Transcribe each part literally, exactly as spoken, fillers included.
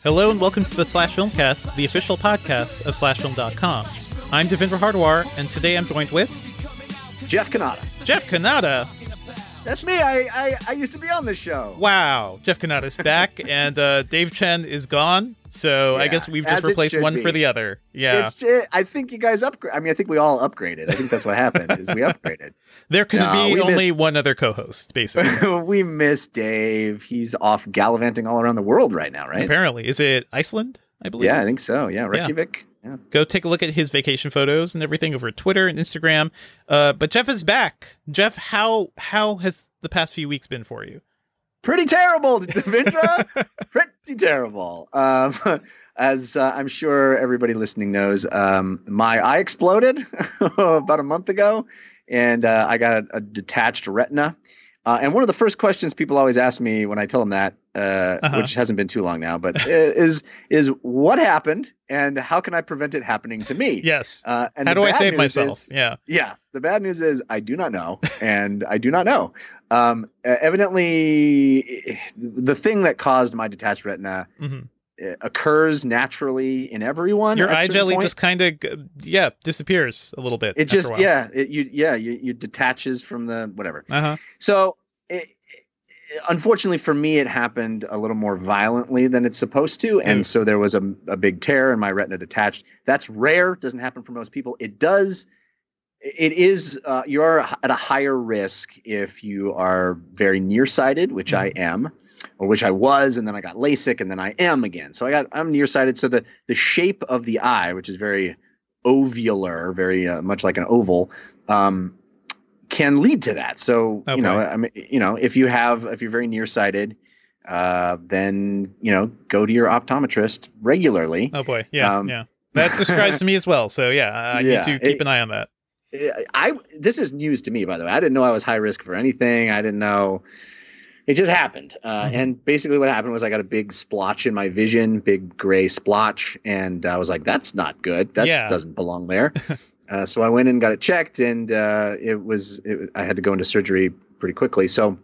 Hello and welcome to the Slash Filmcast, the official podcast of slash film dot com. I'm Devindra Hardwar, and today I'm joined with... Jeff Cannata. Jeff Cannata? That's me. I, I, I used to be on this show. Wow. Jeff Cannata's back, and uh, Dave Chen is gone, so Yeah, I guess we've just as it replaced should one be. for the other. Yeah. It's, it, I think you guys upgrade. I mean, I think we all upgraded. I think that's what happened, is we upgraded. There can No, be we only missed- one other co-host, basically. We miss Dave. He's off gallivanting all around the world right now, right? Apparently. Is it Iceland, I believe? Yeah, I think so. Yeah, Reykjavik. Yeah. Go take a look at his vacation photos and everything over Twitter and Instagram. Uh, but Jeff is back. Jeff, how how has the past few weeks been for you? Pretty terrible, Devindra. Pretty terrible. Um, as uh, I'm sure everybody listening knows, um, my eye exploded about a month ago, and uh, I got a, a detached retina. Uh, and one of the first questions people always ask me when I tell them that, uh, Uh-huh. which hasn't been too long now, but is is what happened and how can I prevent it happening to me? Yes. Uh, and How the do I bad save news myself? is- Yeah. yeah. The bad news is I do not know, and I do not know. Um, uh, evidently, the thing that caused my detached retina hmm uh, occurs naturally in everyone. Your at a eye certain jelly point. just kind of, yeah, disappears a little bit. it after a just while. yeah it, you yeah you, you detaches from the whatever. Uh-huh. So. It, it- Unfortunately for me, it happened a little more violently than it's supposed to. And Ooh. so there was a, a big tear and my retina detached. That's rare. Doesn't happen for most people. It does. It is. Uh, you're at a higher risk if you are very nearsighted, which I am, or which I was. And then I got LASIK and then I am again. So I got I'm nearsighted. So the, the shape of the eye, which is very ovular, very uh, much like an oval, um, can lead to that. So, Oh, you know, boy. I mean, you know, if you have, if you're very nearsighted, uh, then, you know, go to your optometrist regularly. Oh, boy. Yeah, Um, yeah. That describes me as well. So, yeah, I Yeah, need to keep it- an eye on that. I, this is news to me, by the way. I didn't know I was high risk for anything. I didn't know. It just happened. Uh, Mhm. And basically what happened was I got a big splotch in my vision, big gray splotch. And I was like, that's not good. That Yeah. doesn't belong there. Uh, so I went in and got it checked, and uh, it was it, I had to go into surgery pretty quickly. So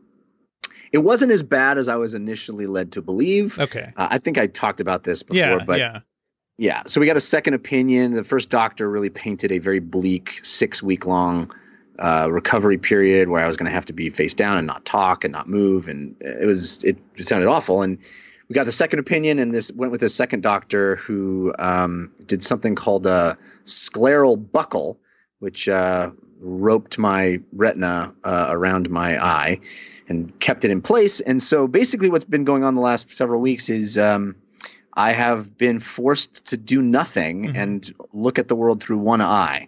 it wasn't as bad as I was initially led to believe. Okay. Uh, I think I talked about this before, Yeah, but yeah. yeah. So we got a second opinion. The first doctor really painted a very bleak six week long uh, recovery period where I was going to have to be face down and not talk and not move, and it was it, it sounded awful. And we got the second opinion, and this went with this second doctor who um, did something called a scleral buckle, which uh, roped my retina uh, around my eye and kept it in place. And so basically what's been going on the last several weeks is um, I have been forced to do nothing Mhm. and look at the world through one eye.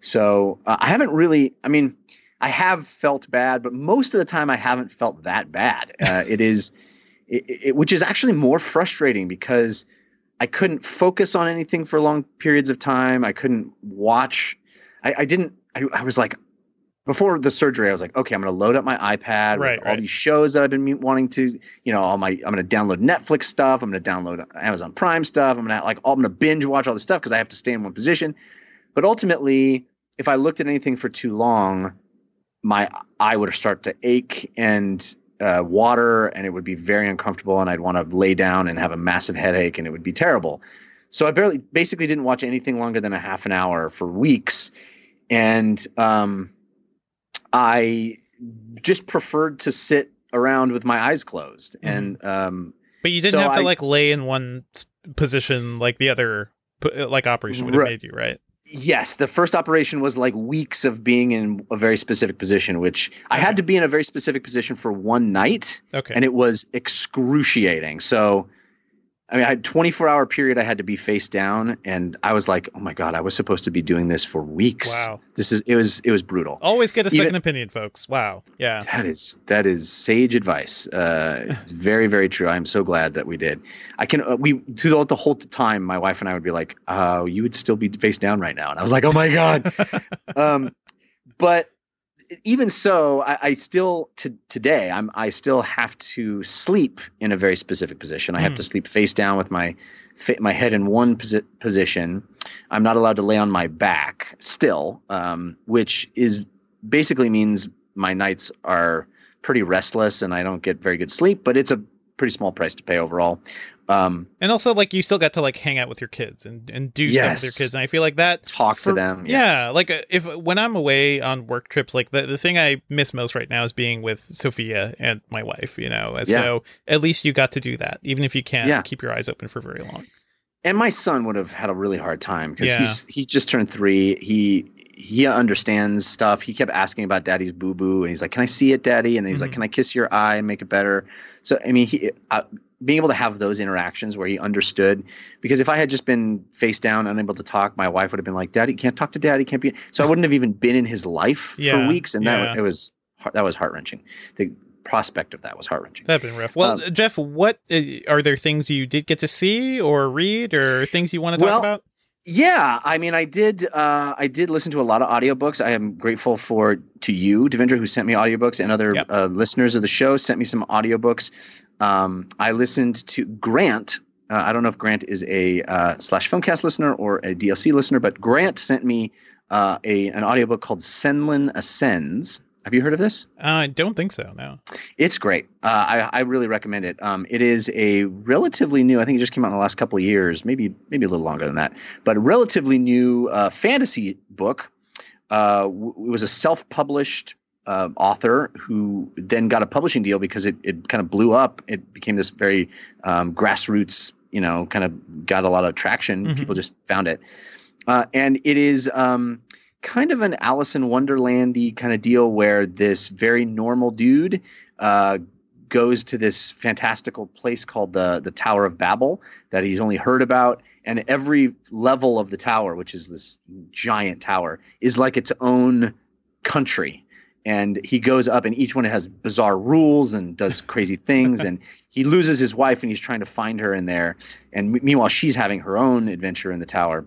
So uh, I haven't really, I mean, I have felt bad, but most of the time I haven't felt that bad. Uh, it is... It, it, which is actually more frustrating because I couldn't focus on anything for long periods of time. I couldn't watch. I, I didn't. I, I was like, before the surgery, I was like, okay, I'm going to load up my iPad Right, with all right. these shows that I've been me- wanting to, you know, all my. I'm going to download Netflix stuff. I'm going to download Amazon Prime stuff. I'm going to like, I'm going to binge watch all this stuff because I have to stay in one position. But ultimately, if I looked at anything for too long, my eye would start to ache and Uh, water, and it would be very uncomfortable, and I'd want to lay down and have a massive headache, and it would be terrible. So I barely, basically didn't watch anything longer than a half an hour for weeks. And um, I just preferred to sit around with my eyes closed. Mhm. And um, But you didn't so have to, I- like, lay in one s- position like the other, p- like, operation would have Right. made you, right? yes, the first operation was like weeks of being in a very specific position, which I Okay. had to be in a very specific position for one night. Okay. And it was excruciating. So, I mean, I had twenty-four hour period. I had to be face down, and I was like, "Oh my god, I was supposed to be doing this for weeks." Wow. This is it was it was brutal. Always get a second Even- opinion, folks. Wow. Yeah. That is that is sage advice. Uh, very very true. I'm so glad that we did. I can uh, we throughout the whole time, my wife and I would be like, "Oh, you would still be face down right now," and I was like, "Oh my god." um, but even so, I, I still to today I'm I still have to sleep in a very specific position. I have Mm. to sleep face down with my fa- my head in one posi- position. I'm not allowed to lay on my back still, um, which is basically means my nights are pretty restless and I don't get very good sleep. But it's a pretty small price to pay overall. Um, and also, like, you still got to like hang out with your kids and, and do yes. stuff with your kids. And I feel like that talk for, to them. Yes. Yeah. Like uh, if when I'm away on work trips, like the, the thing I miss most right now is being with Sophia and my wife, you know, and yeah. so at least you got to do that, even if you can't yeah. keep your eyes open for very long. And my son would have had a really hard time because yeah. he's, he just turned three. He, he understands stuff. He kept asking about daddy's boo boo and he's like, can I see it, daddy? And then he's mm-hmm. like, can I kiss your eye and make it better? So, I mean, he, uh, being able to have those interactions where he understood, because if I had just been face down, unable to talk, my wife would have been like, daddy, can't talk to daddy, can't be. So I wouldn't have even been in his life yeah, for weeks. And that, yeah. it was, that was heart wrenching. The prospect of that was heart wrenching. That'd been rough. Well, um, Jeff, what uh, are there things you did get to see or read or things you want to talk well, about? Yeah, I mean, I did. Uh, I did listen to a lot of audiobooks. I am grateful for to you, Devindra, who sent me audiobooks, and other yep. uh, listeners of the show sent me some audiobooks. Um, I listened to Grant. Uh, I don't know if Grant is a uh, slash Filmcast listener or a D L C listener, but Grant sent me uh, a an audiobook called Senlin Ascends. Have you heard of this? Uh, I don't think so, no. It's great. Uh, I, I really recommend it. Um, it is a relatively new, I think it just came out in the last couple of years, maybe maybe a little longer than that, but a relatively new uh, fantasy book. Uh, w- it was a self-published uh, author who then got a publishing deal because it, it kind of blew up. It became this very um, grassroots, you know, kind of got a lot of traction. Mm-hmm. People just found it. Uh, and it is... Um, kind of an Alice in Wonderland-y kind of deal where this very normal dude uh, goes to this fantastical place called the the Tower of Babel that he's only heard about. And every level of the tower, which is this giant tower, is like its own country. And he goes up and each one has bizarre rules and does crazy things. And he loses his wife and he's trying to find her in there. And m- meanwhile, she's having her own adventure in the tower.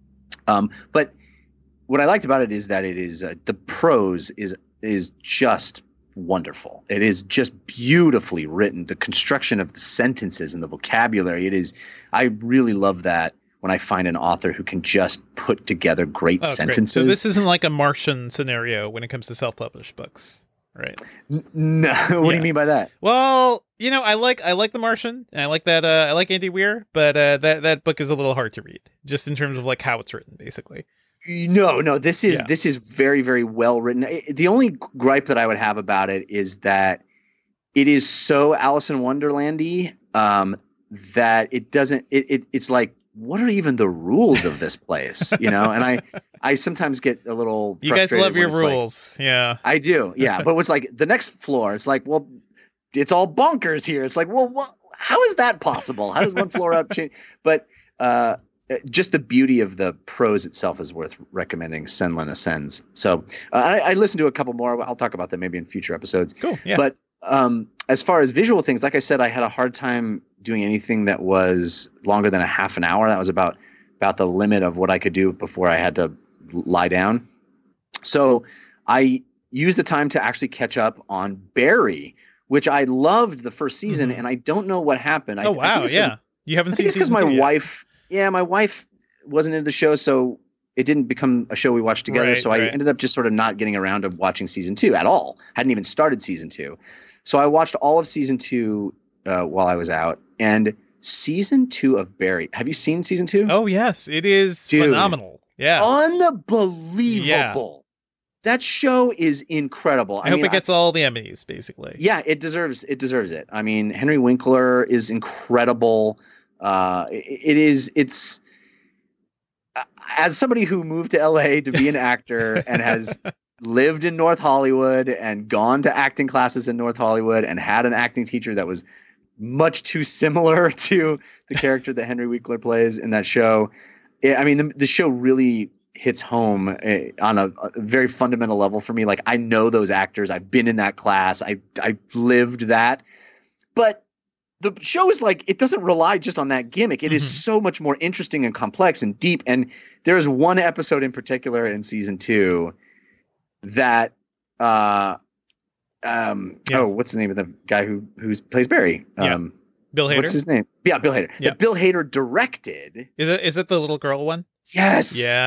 Um, but what I liked about it is that it is uh, the prose is is just wonderful. It is just beautifully written. The construction of the sentences and the vocabulary. It is. I really love that when I find an author who can just put together great oh, sentences. Great. So this isn't like a Martian scenario when it comes to self-published books, right? N- no. What yeah. do you mean by that? Well, you know, I like I like The Martian, and I like that. Uh, I like Andy Weir, but uh, that that book is a little hard to read, just in terms of like how it's written, basically. No, no, this is yeah. this is very, very well written. The only gripe that I would have about it is that it is so Alice in Wonderland-y um, that it doesn't. It, it it's like, what are even the rules of this place? You know, and I I sometimes get a little. You guys love your Like, rules, yeah. I do, yeah. But what's like the next floor? It's like, well, it's all bonkers here. It's like, well, what? How is that possible? How does one floor up change? But. Uh, Just the beauty of the prose itself is worth recommending. Senlin Ascends. So uh, I, I listened to a couple more. I'll talk about them maybe in future episodes. Cool. Yeah. But um, as far as visual things, like I said, I had a hard time doing anything that was longer than a half an hour. That was about about the limit of what I could do before I had to lie down. So I used the time to actually catch up on Barry, which I loved the first season, mm-hmm. and I don't know what happened. Oh I, wow! I Yeah, you haven't I seen. It's because my yet. wife. Yeah, my wife wasn't into the show, so it didn't become a show we watched together. Right, so I right. ended up just sort of not getting around to watching season two at all. Hadn't even started season two. So I watched all of season two uh, while I was out. And season two of Barry. Have you seen season two? Oh, yes. It is Dude, phenomenal. Yeah. Unbelievable. Yeah. That show is incredible. I, I hope mean, it gets I, all the Emmys, basically. Yeah, it deserves it deserves it. I mean, Henry Winkler is incredible. Uh, it, it is it's as somebody who moved to L A to be an actor and has lived in North Hollywood and gone to acting classes in North Hollywood and had an acting teacher that was much too similar to the character that Henry Winkler plays in that show. I mean, the, the show really hits home on a, a very fundamental level for me. Like, I know those actors. I've been in that class. I I lived that. But the show is like, it doesn't rely just on that gimmick. It mm-hmm. is so much more interesting and complex and deep. And there's one episode in particular in season two that, uh, um, yeah. oh, what's the name of the guy who who's plays Barry? Yeah. Um, Bill Hader. What's his name? Yeah, Bill Hader. Yeah. That Bill Hader directed. Is it is it the little girl one? Yes. Yeah.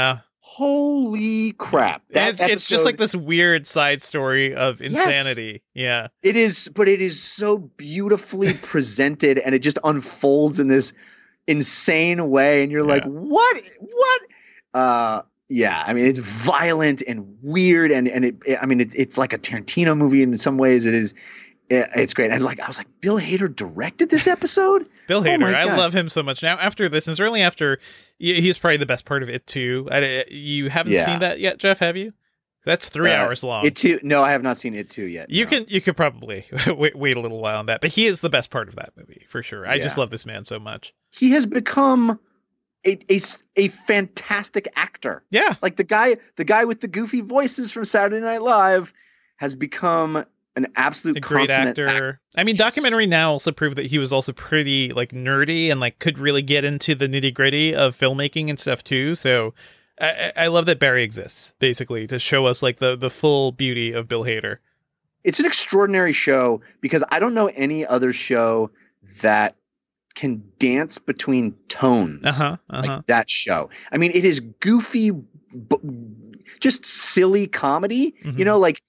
Holy crap. That it's, episode, it's just like this weird side story of insanity. Yes, yeah. It is, but it is so beautifully presented, and it just unfolds in this insane way. And you're yeah. like, what? What? Uh, yeah, I mean, it's violent and weird. And, and it, it I mean, it, it's like a Tarantino movie in some ways. It is. It's great. And like, I was like, Bill Hader directed this episode? Bill Hader, oh I love him so much. Now, after this, and certainly after, he's probably the best part of It Too. I, you haven't yeah. seen that yet, Jeff, have you? That's three uh, hours long. It Too? No, I have not seen It Too yet. You no. can you could probably wait, wait a little while on that, but he is the best part of that movie, for sure. I yeah. just love this man so much. He has become a, a, a fantastic actor. Yeah. Like the guy, the guy with the goofy voices from Saturday Night Live has become an absolute a great actor. actor. I mean, yes. Documentary Now also proved that he was also pretty like nerdy and like could really get into the nitty gritty of filmmaking and stuff too. So I, I love that Barry exists basically to show us like the the full beauty of Bill Hader. It's an extraordinary show because I don't know any other show that can dance between tones uh-huh, uh-huh. like that show. I mean, it is goofy, b- just silly comedy. Mm-hmm. You know, like.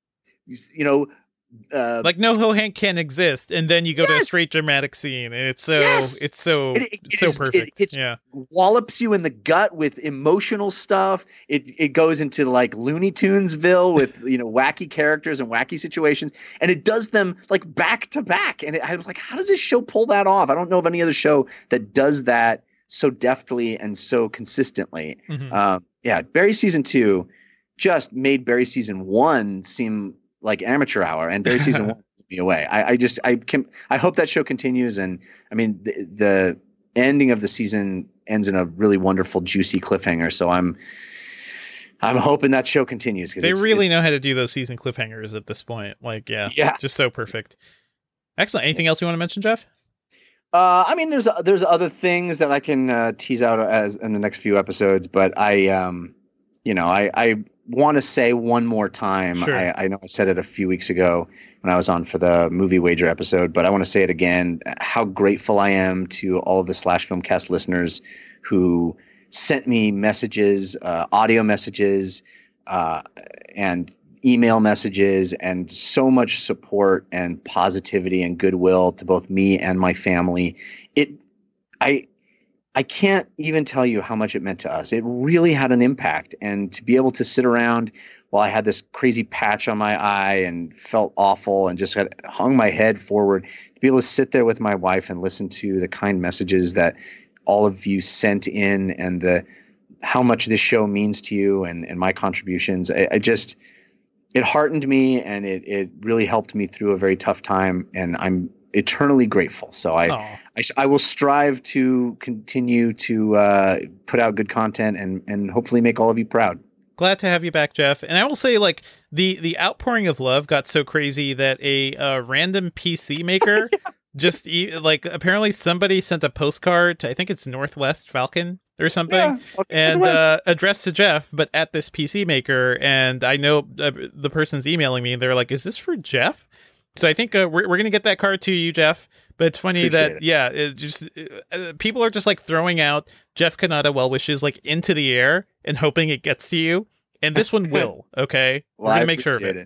You know, uh, like NoHo Hank can exist, and then you go yes! to a straight dramatic scene, and it's so yes! it's so it, it so is, perfect. It yeah, wallops you in the gut with emotional stuff. It it goes into like Looney Tunesville with you know wacky characters and wacky situations, and it does them like back to back. And it, I was like, how does this show pull that off? I don't know of any other show that does that so deftly and so consistently. Mm-hmm. Um, yeah, Barry season two just made Barry season one seem like amateur hour, and Barry season one took me away. I, I just I can I hope that show continues, and I mean the, the ending of the season ends in a really wonderful, juicy cliffhanger. So I'm I'm hoping that show continues. They it's, really it's, know how to do those season cliffhangers at this point. Like yeah, yeah, just so perfect. Excellent. Anything else you want to mention, Jeff? Uh, I mean, there's there's other things that I can uh, tease out as in the next few episodes, but I um you know I I. want to say one more time. Sure. I, I know I said it a few weeks ago when I was on for the movie wager episode, but I want to say it again. How grateful I am to all of the Slash Filmcast listeners who sent me messages, uh, audio messages, uh, and email messages, and so much support and positivity and goodwill to both me and my family. It, I, I can't even tell you how much it meant to us. It really had an impact. And to be able to sit around while I had this crazy patch on my eye and felt awful and just had hung my head forward, to be able to sit there with my wife and listen to the kind messages that all of you sent in and the how much this show means to you and, and my contributions. I, I just, it heartened me, and it, it really helped me through a very tough time. And I'm eternally grateful. So I, I, I will strive to continue to uh, put out good content and, and hopefully make all of you proud. Glad to have you back, Jeff. And I will say, like, the, the outpouring of love got so crazy that a uh, random P C maker yeah. just, like, apparently somebody sent a postcard to, I think it's Northwest Falcon or something, yeah, okay. and uh, addressed to Jeff, but at this P C maker. And I know uh, the person's emailing me, and they're like, is this for Jeff? So I think uh, we're we're gonna get that card to you, Jeff. But it's funny Appreciate that it. yeah, it just uh, people are just like throwing out Jeff Cannata well wishes like into the air and hoping it gets to you. And this one will. Okay, well, we're gonna I make sure of it. it.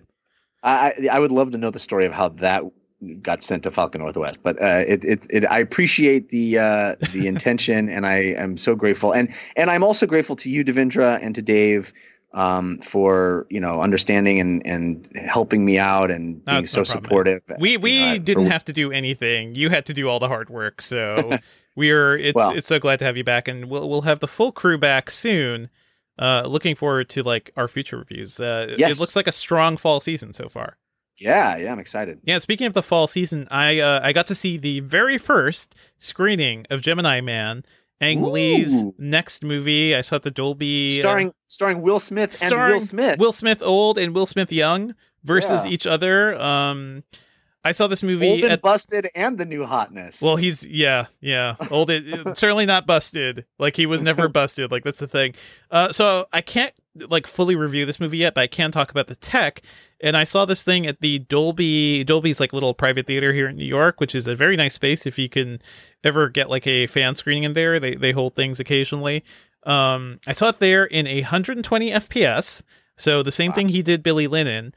I I would love to know the story of how that got sent to Falcon Northwest, but uh, it, it it I appreciate the uh, the intention, and I am so grateful, and and I'm also grateful to you, Devindra, and to Dave. Um, for you know understanding and, and helping me out and being no, so no supportive. We we you know, didn't for... have to do anything. You had to do all the hard work. So we're it's well, it's so glad to have you back, and we'll we'll have the full crew back soon. Uh, looking forward to like our future reviews. Uh, yes. It looks like a strong fall season so far. Yeah, yeah, I'm excited. Yeah, speaking of the fall season, I uh, I got to see the very first screening of Gemini Man. Ang Ooh. Lee's next movie. I saw at the Dolby. Starring uh, starring Will Smith starring and Will Smith. Will Smith old and Will Smith young versus yeah. each other. Um, I saw this movie. Old and at, busted and the new hotness. Well, he's, yeah, yeah. Old, certainly not busted. Like, he was never busted. Like, that's the thing. Uh, so I can't, like, fully review this movie yet, but I can talk about the tech. And I saw this thing at the Dolby, Dolby's like little private theater here in New York, which is a very nice space if you can ever get like a fan screening in there. They they hold things occasionally. Um, I saw it there in a one hundred twenty F P S. So the same wow. thing he did Billy Lynn in.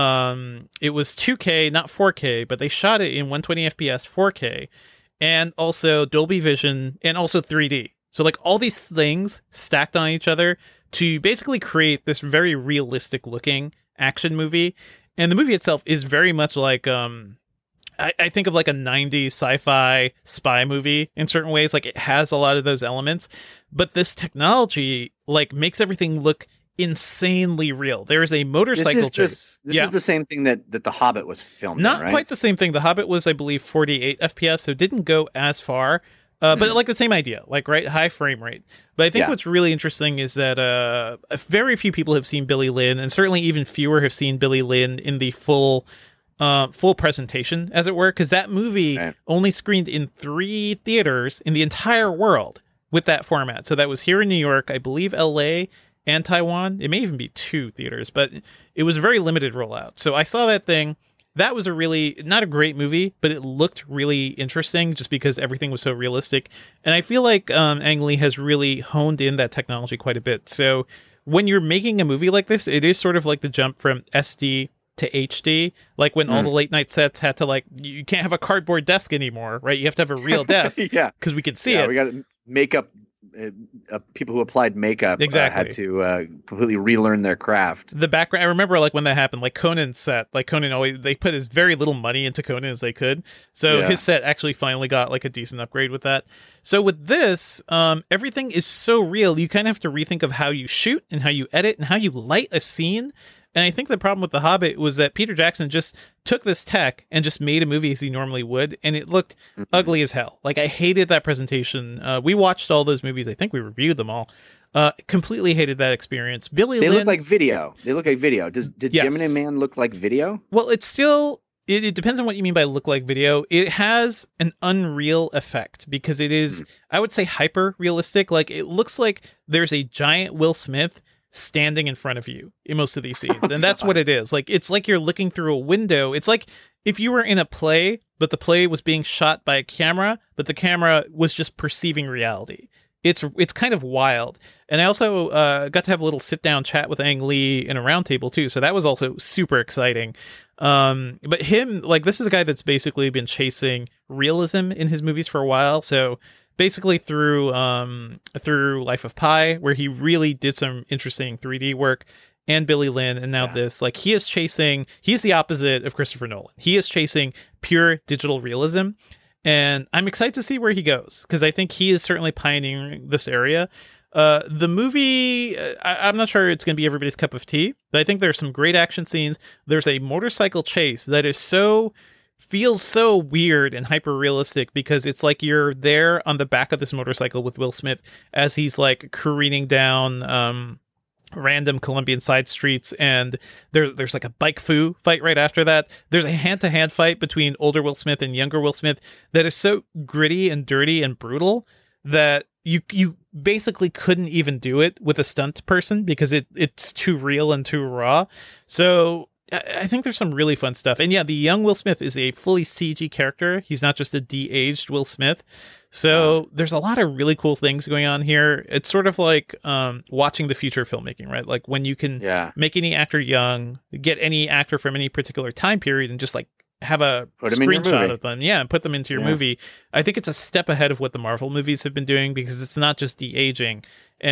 Um, it was two K, not four K, but they shot it in one hundred twenty F P S, four K, and also Dolby Vision, and also three D. So like all these things stacked on each other to basically create this very realistic looking action movie. And the movie itself is very much like, um, I, I think of like a nineties sci-fi spy movie in certain ways. Like it has a lot of those elements, but this technology like makes everything look insanely real. There is a motorcycle this is chase. Just, this yeah. is the same thing that, that The Hobbit was filmed Not in, right? quite the same thing. The Hobbit was, I believe, forty-eight F P S, so it didn't go as far. Uh, but mm. like the same idea, like, right, high frame rate. But I think yeah. what's really interesting is that uh, very few people have seen Billy Lynn, and certainly even fewer have seen Billy Lynn in the full uh, full presentation, as it were, because that movie right. only screened in three theaters in the entire world with that format. So that was here in New York, I believe L A, and Taiwan. It may even be two theaters, but it was a very limited rollout. So I saw that thing. That was a really, not a great movie, but it looked really interesting just because everything was so realistic. And I feel like um, Ang Lee has really honed in that technology quite a bit. So when you're making a movie like this, it is sort of like the jump from S D to H D. Like when mm. all the late night sets had to like, you can't have a cardboard desk anymore, right? You have to have a real desk. yeah. Because we could see yeah, it. We got makeup. Uh, uh, people who applied makeup exactly. uh, had to uh, completely relearn their craft. The background, I remember like when that happened, like Conan's set, like Conan always, they put as very little money into Conan as they could. So yeah. his set actually finally got like a decent upgrade with that. So with this, um, everything is so real. You kind of have to rethink of how you shoot and how you edit and how you light a scene. And I think the problem with The Hobbit was that Peter Jackson just took this tech and just made a movie as he normally would, and it looked mm-hmm. ugly as hell. Like, I hated that presentation. Uh, we watched all those movies. I think we reviewed them all. Uh, completely hated that experience. Billy They Lynn, look like video. They look like video. Does Did yes. Gemini Man look like video? Well, it's still... It, it depends on what you mean by look like video. It has an unreal effect because it is, mm-hmm. I would say, hyper realistic. Like, it looks like there's a giant Will Smith standing in front of you in most of these scenes. And that's what it is. Like, it's like you're looking through a window. It's like if you were in a play, but the play was being shot by a camera, but the camera was just perceiving reality. It's it's kind of wild. And I also uh, got to have a little sit down chat with Ang Lee in a round table too. So that was also super exciting. Um, but him, like, this is a guy that's basically been chasing realism in his movies for a while. So basically through um, through Life of Pi, where he really did some interesting three D work, and Billy Lynn, and now yeah. this, like, he is chasing, he's the opposite of Christopher Nolan. He is chasing pure digital realism. And I'm excited to see where he goes, because I think he is certainly pioneering this area. Uh, the movie, I, I'm not sure it's going to be everybody's cup of tea, but I think there's some great action scenes. There's a motorcycle chase that is so, feels so weird and hyper realistic because it's like you're there on the back of this motorcycle with Will Smith as he's like careening down um, random Colombian side streets, and there, there's like a bike foo fight right after that. There's a hand-to-hand fight between older Will Smith and younger Will Smith that is so gritty and dirty and brutal that you you basically couldn't even do it with a stunt person because it it's too real and too raw. So I think there's some really fun stuff. And yeah, the young Will Smith is a fully C G character. He's not just a de-aged Will Smith. So there's a lot of really cool things going on here. It's sort of like um, watching the future of filmmaking, right? Like when you can yeah. make any actor young, get any actor from any particular time period and just like have a put them screenshot of them. Yeah, and put them into your yeah. movie. I think it's a step ahead of what the Marvel movies have been doing because it's not just de-aging.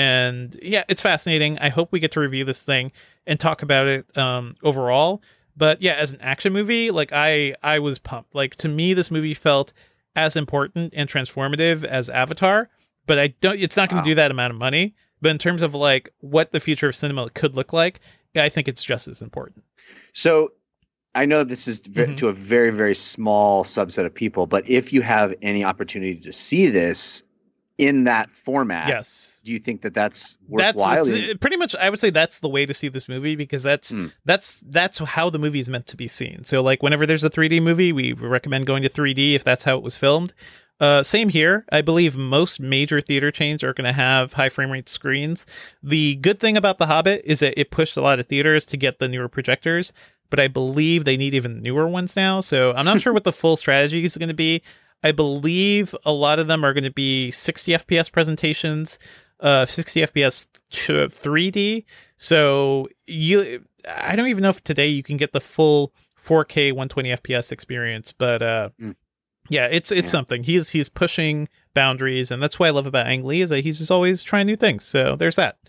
And yeah, it's fascinating. I hope we get to review this thing and talk about it um, overall. But yeah, as an action movie, like I, I was pumped. Like to me, this movie felt as important and transformative as Avatar. But I don't. It's not going to wow. do that amount of money. But in terms of like what the future of cinema could look like, I think it's just as important. So I know this is v- mm-hmm. to a very, very small subset of people. But if you have any opportunity to see this in that format, yes. do you think that that's worthwhile? That's pretty much, I would say that's the way to see this movie because that's mm. that's that's how the movie is meant to be seen. So like whenever there's a three D movie, we recommend going to three D if that's how it was filmed. Uh, same here. I believe most major theater chains are going to have high frame rate screens. The good thing about The Hobbit is that it pushed a lot of theaters to get the newer projectors, but I believe they need even newer ones now. So I'm not sure what the full strategy is going to be. I believe a lot of them are going to be sixty F P S presentations. uh, sixty F P S three D. So you, I don't even know if today you can get the full four K one twenty F P S experience, but uh, mm. yeah, it's it's yeah. something. He's he's pushing boundaries, and that's what I love about Ang Lee is that he's just always trying new things. So there's that.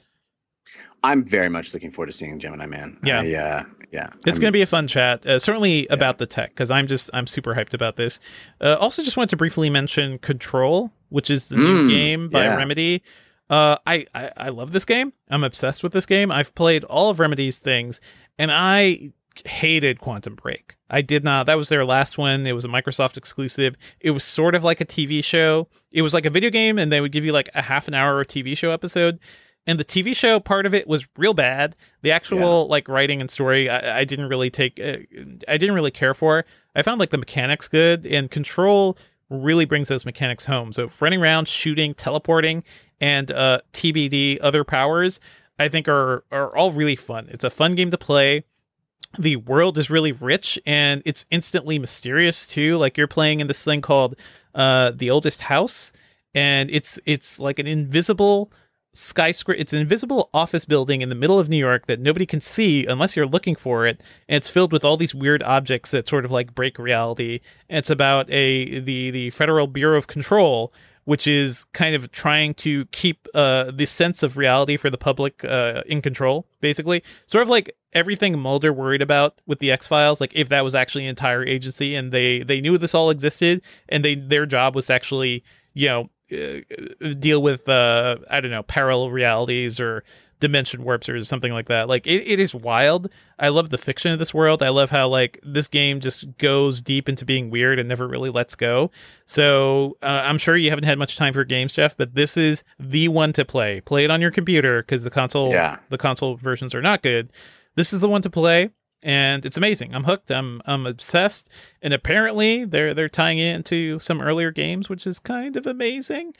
I'm very much looking forward to seeing Gemini Man. Yeah, I, uh, yeah, it's going to be a fun chat. Uh, certainly yeah. about the tech, because I'm just I'm super hyped about this. Uh, also, just wanted to briefly mention Control, which is the mm, new game by yeah. Remedy. Uh, I, I I love this game. I'm obsessed with this game. I've played all of Remedy's things, and I hated Quantum Break. I did not. That was their last one. It was a Microsoft exclusive. It was sort of like a T V show. It was like a video game, and they would give you like a half an hour T V show episode. And the T V show part of it was real bad. The actual yeah. like writing and story, I, I didn't really take. Uh, I didn't really care for. I found like the mechanics good, and Control really brings those mechanics home. So running around, shooting, teleporting, and uh, T B D other powers, I think are are all really fun. It's a fun game to play. The world is really rich, and it's instantly mysterious too. Like you're playing in this thing called uh, The Oldest House, and it's it's like an invisible skyscraper. It's an invisible office building in the middle of New York that nobody can see unless you're looking for it, and it's filled with all these weird objects that sort of like break reality. And it's about a the the Federal Bureau of Control, which is kind of trying to keep uh, the sense of reality for the public uh, in control, basically. Sort of like everything Mulder worried about with the X-Files, like if that was actually an entire agency and they, they knew this all existed and they their job was to actually, you know, uh, deal with, uh, I don't know, parallel realities or dimension warps or something like that. Like it, it is wild. I love the fiction of this world. I love how like this game just goes deep into being weird and never really lets go. So uh, I'm sure you haven't had much time for games, Jeff, but this is the one to play. Play it on your computer because the console, yeah. the console versions are not good. This is the one to play, and it's amazing. I'm hooked. I'm I'm obsessed. And apparently they're they're tying it into some earlier games, which is kind of amazing.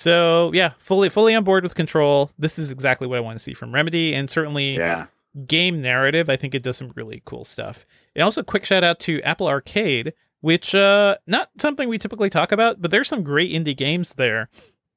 So yeah, fully fully on board with Control. This is exactly what I want to see from Remedy, and certainly yeah. game narrative. I think it does some really cool stuff. And also, quick shout out to Apple Arcade, which uh not something we typically talk about, but there's some great indie games there.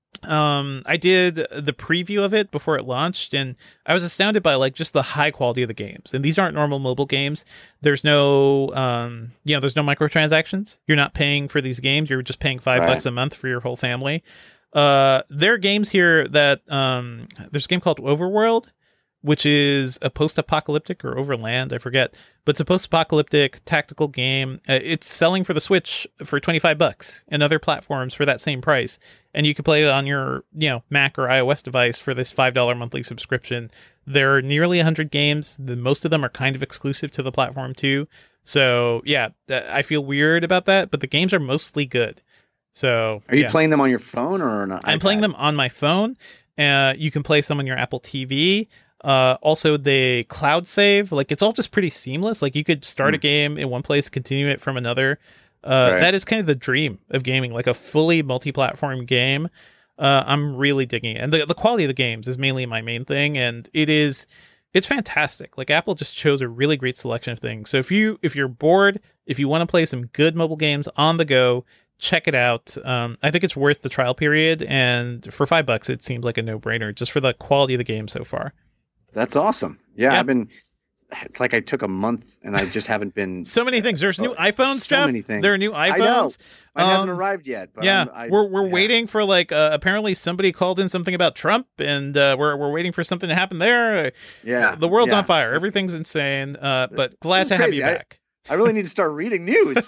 Um, I did the preview of it before it launched, and I was astounded by like just the high quality of the games. And these aren't normal mobile games. There's no, um, you know, there's no microtransactions. You're not paying for these games. You're just paying five right. bucks a month for your whole family. Uh, there are games here that, um, there's a game called Overworld, which is a post-apocalyptic or Overland, I forget, but it's a post-apocalyptic tactical game. Uh, it's selling for the Switch for twenty-five bucks and other platforms for that same price. And you can play it on your, you know, Mac or iOS device for this five dollars monthly subscription. There are nearly one hundred games. The, most of them are kind of exclusive to the platform too. So yeah, I feel weird about that, but the games are mostly good. So are you yeah. playing them on your phone or not? I'm playing them on my phone. Uh, you can play some on your Apple T V. Uh, also, they cloud save. Like, it's all just pretty seamless. Like, you could start mm. a game in one place, continue it from another. Uh, right. That is kind of the dream of gaming, like a fully multi-platform game. Uh, I'm really digging it. And the, the quality of the games is mainly my main thing. And it is, it's fantastic. Like, Apple just chose a really great selection of things. So if you, if you're bored, if you want to play some good mobile games on the go, check it out. Um, I think it's worth the trial period. And for five bucks, it seems like a no-brainer just for the quality of the game so far. That's awesome. Yeah, yep. I've been, it's like I took a month and I just haven't been. So many things. There's new iPhones, so Jeff. Many things. There are new iPhones. I know. Mine um, hasn't arrived yet. But yeah, I, we're we're yeah. waiting for like, uh, apparently somebody called in something about Trump and uh, we're, we're waiting for something to happen there. Yeah. The world's yeah. on fire. Everything's insane. Uh, but glad to crazy. have you back. I, I really need to start reading news.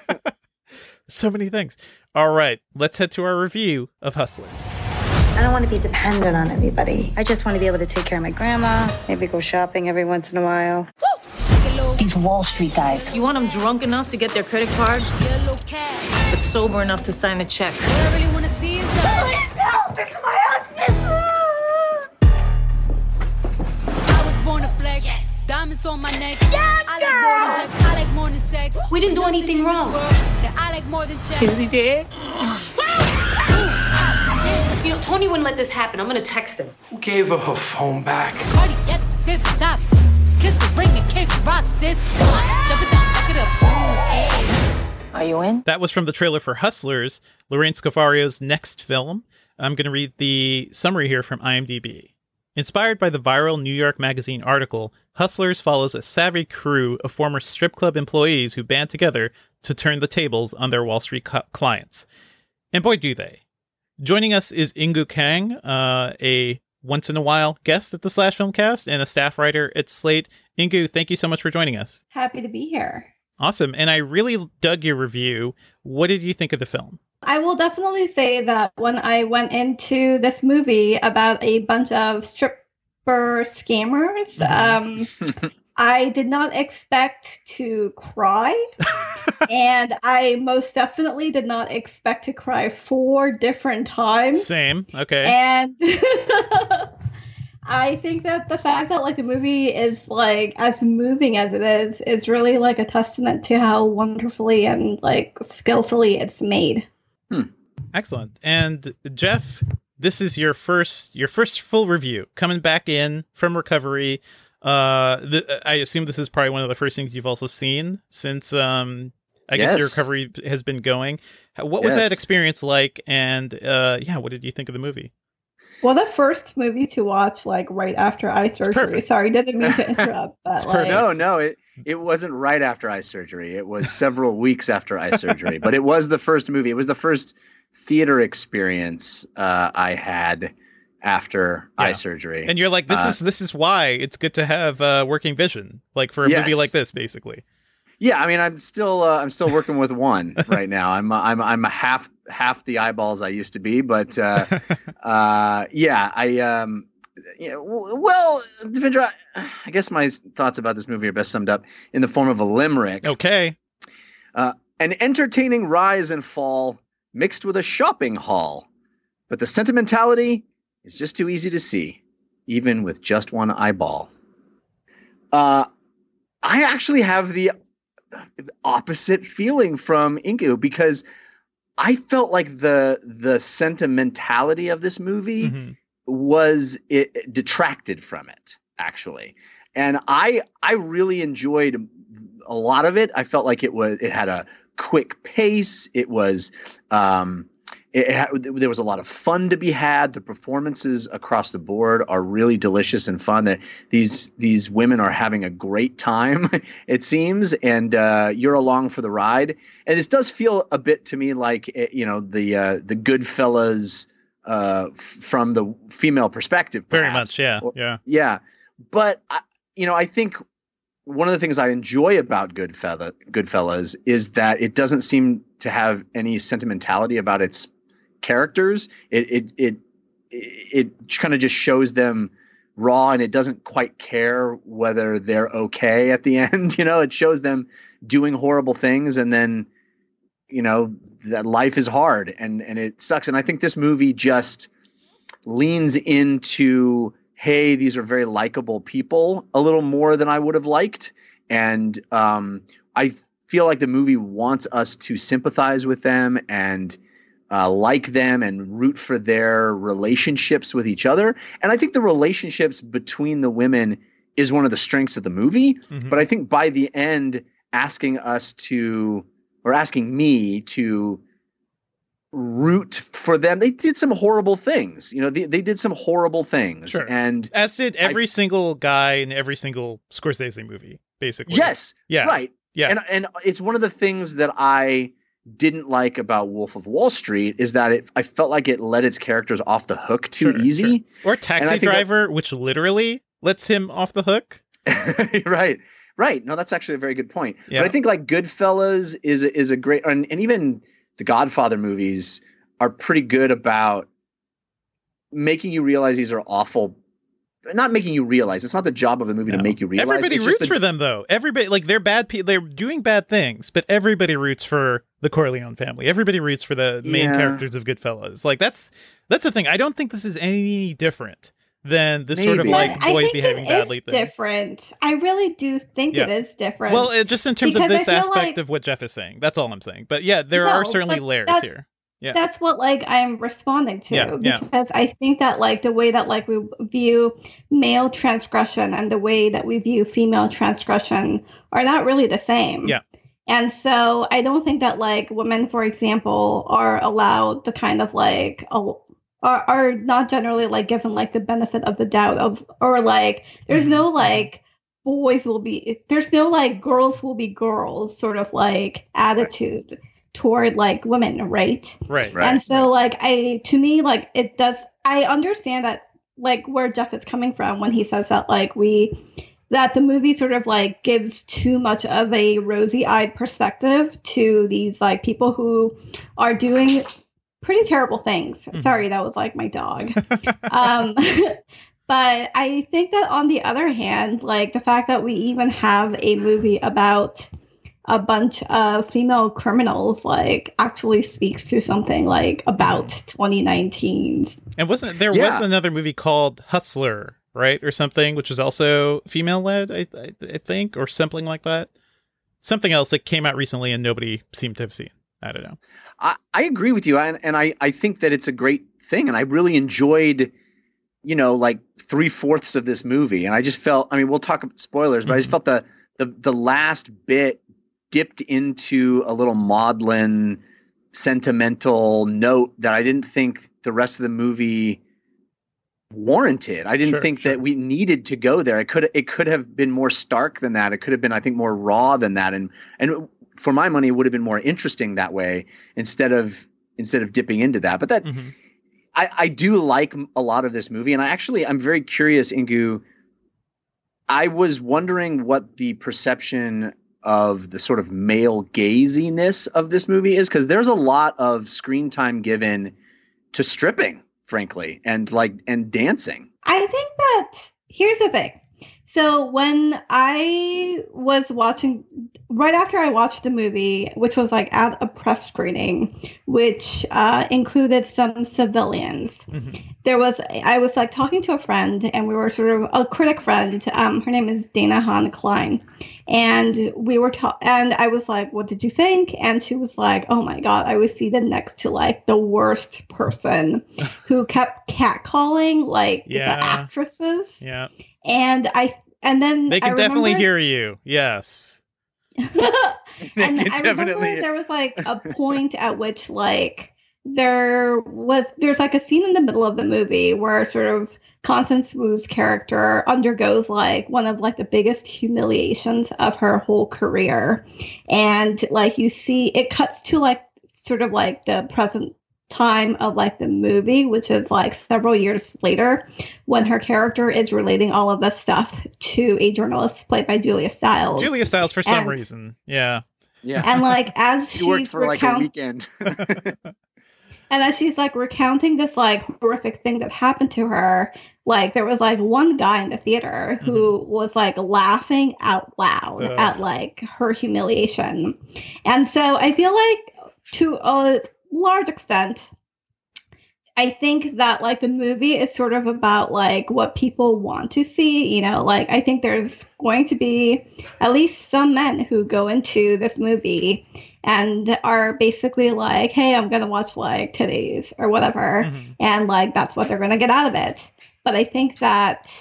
So many things. All right, let's head to our review of Hustlers. I don't want to be dependent on anybody. I just want to be able to take care of my grandma, maybe go shopping every once in a while. These Wall Street guys. You want them drunk enough to get their credit card, but sober enough to sign a check. Please, no, this is my husband. I was born to flex. Yes. Diamonds on my neck. Yes, I like more than jets. I like more than sex. We didn't do anything wrong. That I like more than checks. Is he dead? You know, Tony wouldn't let this happen. I'm gonna text him. Who gave her her phone back? Party at the tip top. Kiss the ring and kick rock, sis. Jump it down, back it up. Ooh, hey. Are you in? That was from the trailer for Hustlers, Lorraine Scafario's next film. I'm going to read the summary here from IMDb. Inspired by the viral New York Magazine article, Hustlers follows a savvy crew of former strip club employees who band together to turn the tables on their Wall Street co- clients. And boy, do they. Joining us is Inkoo Kang, uh, a once-in-a-while guest at the Slash Filmcast and a staff writer at Slate. Inkoo, thank you so much for joining us. Happy to be here. Awesome. And I really dug your review. What did you think of the film? I will definitely say that when I went into this movie about a bunch of stripper scammers, mm-hmm. um, I did not expect to cry. And I most definitely did not expect to cry four different times. Same. Okay. And I think that the fact that like the movie is like as moving as it is, is really like a testament to how wonderfully and like skillfully it's made. Hmm. Excellent. And Jeff, this is your first your first full review coming back in from recovery. Uh, th- I assume this is probably one of the first things you've also seen since um, I yes. guess your recovery has been going. What was yes. that experience like? And uh, yeah, what did you think of the movie? Well, the first movie to watch like right after eye surgery. Sorry, didn't mean to interrupt. But like... No, no, it it wasn't right after eye surgery. It was several weeks after eye surgery. But it was the first movie. It was the first theater experience uh, I had after yeah. eye surgery. And you're like, this uh, is this is why it's good to have uh, working vision, like for a yes. movie like this, basically. Yeah, I mean, I'm still uh, I'm still working with one right now. I'm I'm I'm a half half the eyeballs I used to be, but uh, uh, yeah, I um, you know, well, Devindra, I guess my thoughts about this movie are best summed up in the form of a limerick. Okay, uh, an entertaining rise and fall mixed with a shopping haul, but the sentimentality is just too easy to see, even with just one eyeball. Uh, I actually have the opposite feeling from Inkoo because I felt like the the sentimentality of this movie mm-hmm. was it, it detracted from it actually, and I I really enjoyed a lot of it. I felt like it was it had a quick pace. It was um, it, it had, there was a lot of fun to be had. The performances across the board are really delicious and fun. That these these women are having a great time, it seems, and uh, you're along for the ride. And this does feel a bit to me like you know the uh, the Goodfellas uh, f- from the female perspective. Perhaps. Very much, yeah, or, yeah, yeah. But I, you know, I think one of the things I enjoy about Goodfella, Goodfellas is that it doesn't seem to have any sentimentality about its characters. It it it it kind of just shows them raw, and it doesn't quite care whether they're okay at the end. You know, it shows them doing horrible things, and then you know that life is hard and and it sucks. And I think this movie just leans into, hey, these are very likable people a little more than I would have liked. And um, I feel like the movie wants us to sympathize with them and uh, like them and root for their relationships with each other. And I think the relationships between the women is one of the strengths of the movie. Mm-hmm. But I think by the end, asking us to, or asking me to root for them, they did some horrible things. You know, they, they did some horrible things. Sure. And as did every I, single guy in every single Scorsese movie, basically. Yes. Yeah. Right. Yeah. And and it's one of the things that I didn't like about Wolf of Wall Street is that it I felt like it let its characters off the hook too sure, easy. Sure. Or Taxi Driver, that, which literally lets him off the hook. Right. Right. No, that's actually a very good point. Yeah. But I think like Goodfellas is is a great, and, and even the Godfather movies are pretty good about making you realize these are awful. Not making you realize. It's not the job of the movie no. to make you realize. Everybody it's roots the, for them, though. Everybody, like, they're bad people. They're doing bad things, but everybody roots for the Corleone family. Everybody roots for the main yeah. characters of Goodfellas. Like, that's that's the thing. I don't think this is any different than this Maybe. sort of, like, but boys I think behaving it badly is thing. different. I really do think yeah. it is different. Well, it, just in terms of this aspect like, of what Jeff is saying. That's all I'm saying. But, yeah, there no, are certainly layers here. Yeah. That's what like I'm responding to yeah, yeah. because I think that like the way that like we view male transgression and the way that we view female transgression are not really the same. Yeah. And so I don't think that like women, for example, are allowed the kind of like a, are, are not generally like given like the benefit of the doubt of, or like there's no like boys will be, there's no like girls will be girls sort of like attitude toward like women, right? Right. Right. And so like I, to me, like it does, I understand that like where Jeff is coming from when he says that like we, that the movie sort of like gives too much of a rosy-eyed perspective to these like people who are doing pretty terrible things. Mm-hmm. Sorry, that was like my dog. um, but I think that on the other hand, like the fact that we even have a movie about a bunch of female criminals like actually speaks to something like about twenty nineteen. And wasn't there Yeah. was another movie called Hustler, right, or something, which was also female led, I, I, I think, or something like that. Something else that came out recently and nobody seemed to have seen. I don't know. I, I agree with you, and, and I, I think that it's a great thing, and I really enjoyed, you know, like three fourths of this movie, and I just felt, I mean, we'll talk about spoilers, but mm-hmm. I just felt the the the last bit dipped into a little maudlin, sentimental note that I didn't think the rest of the movie warranted. I didn't sure, think sure. that we needed to go there. It could it could have been more stark than that. It could have been, I think, more raw than that, and and. For my money, it would have been more interesting that way instead of instead of dipping into that. But that mm-hmm. I, I do like a lot of this movie, and I actually I'm very curious, Ingu. I was wondering what the perception of the sort of male gaziness of this movie is, because there's a lot of screen time given to stripping, frankly, and like and dancing. I think that here's the thing. So when I was watching, right after I watched the movie, which was like at a press screening, which uh, included some civilians, mm-hmm. there was, I was like talking to a friend, and we were sort of a critic friend. Um, her name is Dana Hahn Klein. And we were talking, and I was like, what did you think? And she was like, oh my God, I was seated next to like the worst person who kept catcalling like yeah. the actresses. Yeah. And I, and then they can I definitely remember, hear you. Yes. and can I definitely remember hear. there was like a point at which like there was, there's like a scene in the middle of the movie where sort of Constance Wu's character undergoes like one of like the biggest humiliations of her whole career. And like you see, it cuts to like sort of like the present time of like the movie, which is like several years later, when her character is relating all of this stuff to a journalist played by Julia Stiles. Julia Stiles for some and, reason. Yeah. Yeah. And like as she she's worked for recount- like a weekend. And as she's like recounting this like horrific thing that happened to her, like there was like one guy in the theater who mm-hmm. was like laughing out loud Ugh. at like her humiliation. And so I feel like to a large extent, I think that like the movie is sort of about like what people want to see, you know, like I think there's going to be at least some men who go into this movie and are basically like, hey, I'm going to watch like titties or whatever. Mm-hmm. And like, that's what they're going to get out of it. But I think that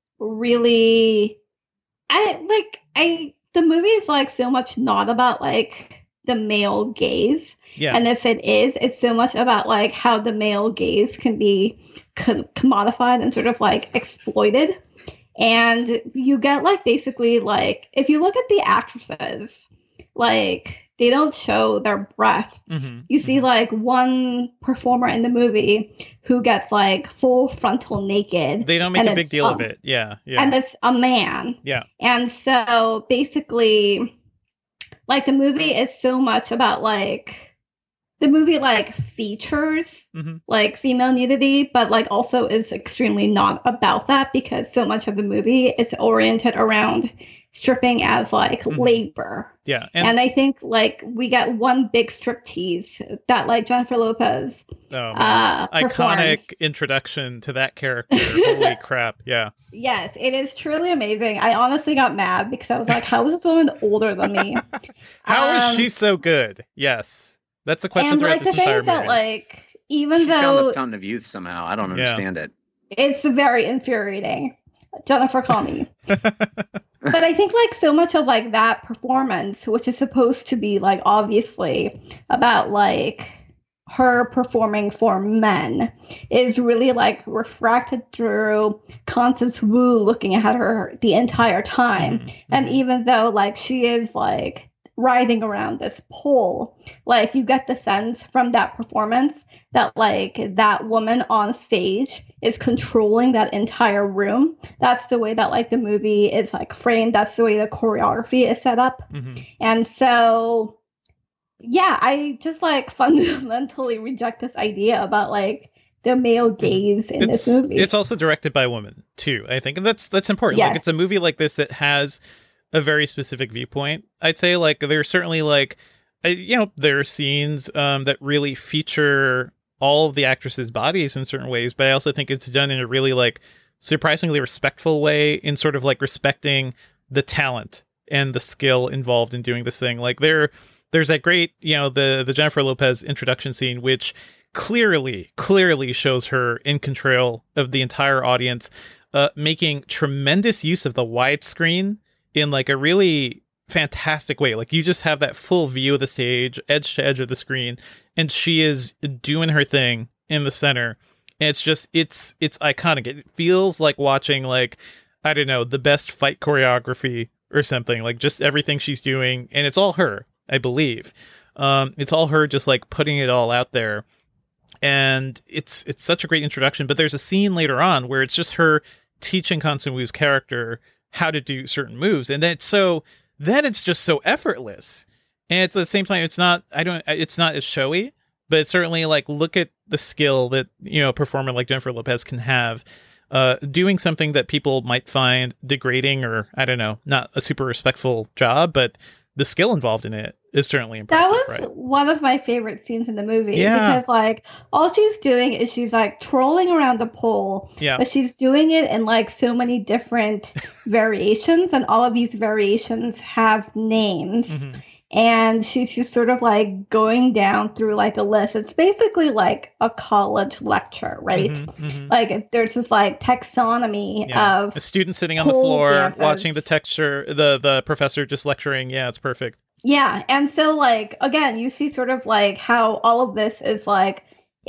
really, I like, I, the movie is like so much not about like the male gaze. Yeah. And if it is, it's so much about like how the male gaze can be co- commodified and sort of like exploited. And you get like basically like, if you look at the actresses, like they don't show their breath. Mm-hmm. You see mm-hmm. like one performer in the movie who gets like full frontal naked. They don't make a big deal um, of it. Yeah. Yeah. And it's a man. Yeah. And so basically, like the movie is so much about like, the movie like features mm-hmm. like female nudity, but like also is extremely not about that, because so much of the movie is oriented around stripping as like mm-hmm. labor. Yeah. And, and I think like we get one big striptease that like Jennifer Lopez oh, uh, iconic performs. Introduction to that character. Holy crap. Yeah. Yes, it is truly amazing. I honestly got mad because I was like, how is this woman older than me? How um, is she so good? Yes. That's the question and throughout like this the thing entire is that movie. like even she though found the fountain of youth somehow. I don't understand yeah. it. It's very infuriating. Jennifer, call me. But I think like so much of like that performance, which is supposed to be like obviously about like her performing for men is really like refracted through Constance Wu looking at her the entire time. Mm-hmm. And even though like she is like writhing around this pole, like you get the sense from that performance that like that woman on stage is controlling that entire room. That's the way that like the movie is like framed. That's the way the choreography is set up. Mm-hmm. And so yeah, I just like fundamentally reject this idea about like the male gaze in it's, this movie. It's also directed by a woman too, I think, and that's that's important. Yes. Like it's a movie like this that has a very specific viewpoint. I'd say like there's certainly like uh, you know there are scenes um, that really feature all of the actresses' bodies in certain ways, but I also think it's done in a really like surprisingly respectful way, in sort of like respecting the talent and the skill involved in doing this thing. Like there. There's that great, you know, the, the Jennifer Lopez introduction scene, which clearly, clearly shows her in control of the entire audience, uh, making tremendous use of the widescreen in like a really fantastic way. Like you just have that full view of the stage, edge to edge of the screen, and she is doing her thing in the center. And it's just, it's, it's iconic. It feels like watching like, I don't know, the best fight choreography or something, like just everything she's doing. And it's all her. I believe um, it's all her just like putting it all out there. And it's it's such a great introduction. But there's a scene later on where it's just her teaching Constance Wu's character how to do certain moves. And then it's so then it's just so effortless. And at the same time, it's not I don't it's not as showy, but it's certainly like look at the skill that, you know, a performer like Jennifer Lopez can have uh, doing something that people might find degrading or, I don't know, not a super respectful job. But the skill involved in it is certainly impressive. That was right? one of my favorite scenes in the movie. Yeah. Because like all she's doing is she's like trolling around the pole, yeah. but she's doing it in like so many different variations, and all of these variations have names. Mm-hmm. And she's just sort of like going down through like a list. It's basically like a college lecture, right? Mm-hmm, mm-hmm. Like there's this like taxonomy yeah. of a student sitting on the floor dances. Watching the texture, the the professor just lecturing. Yeah, it's perfect. Yeah, and so like again, you see sort of like how all of this is like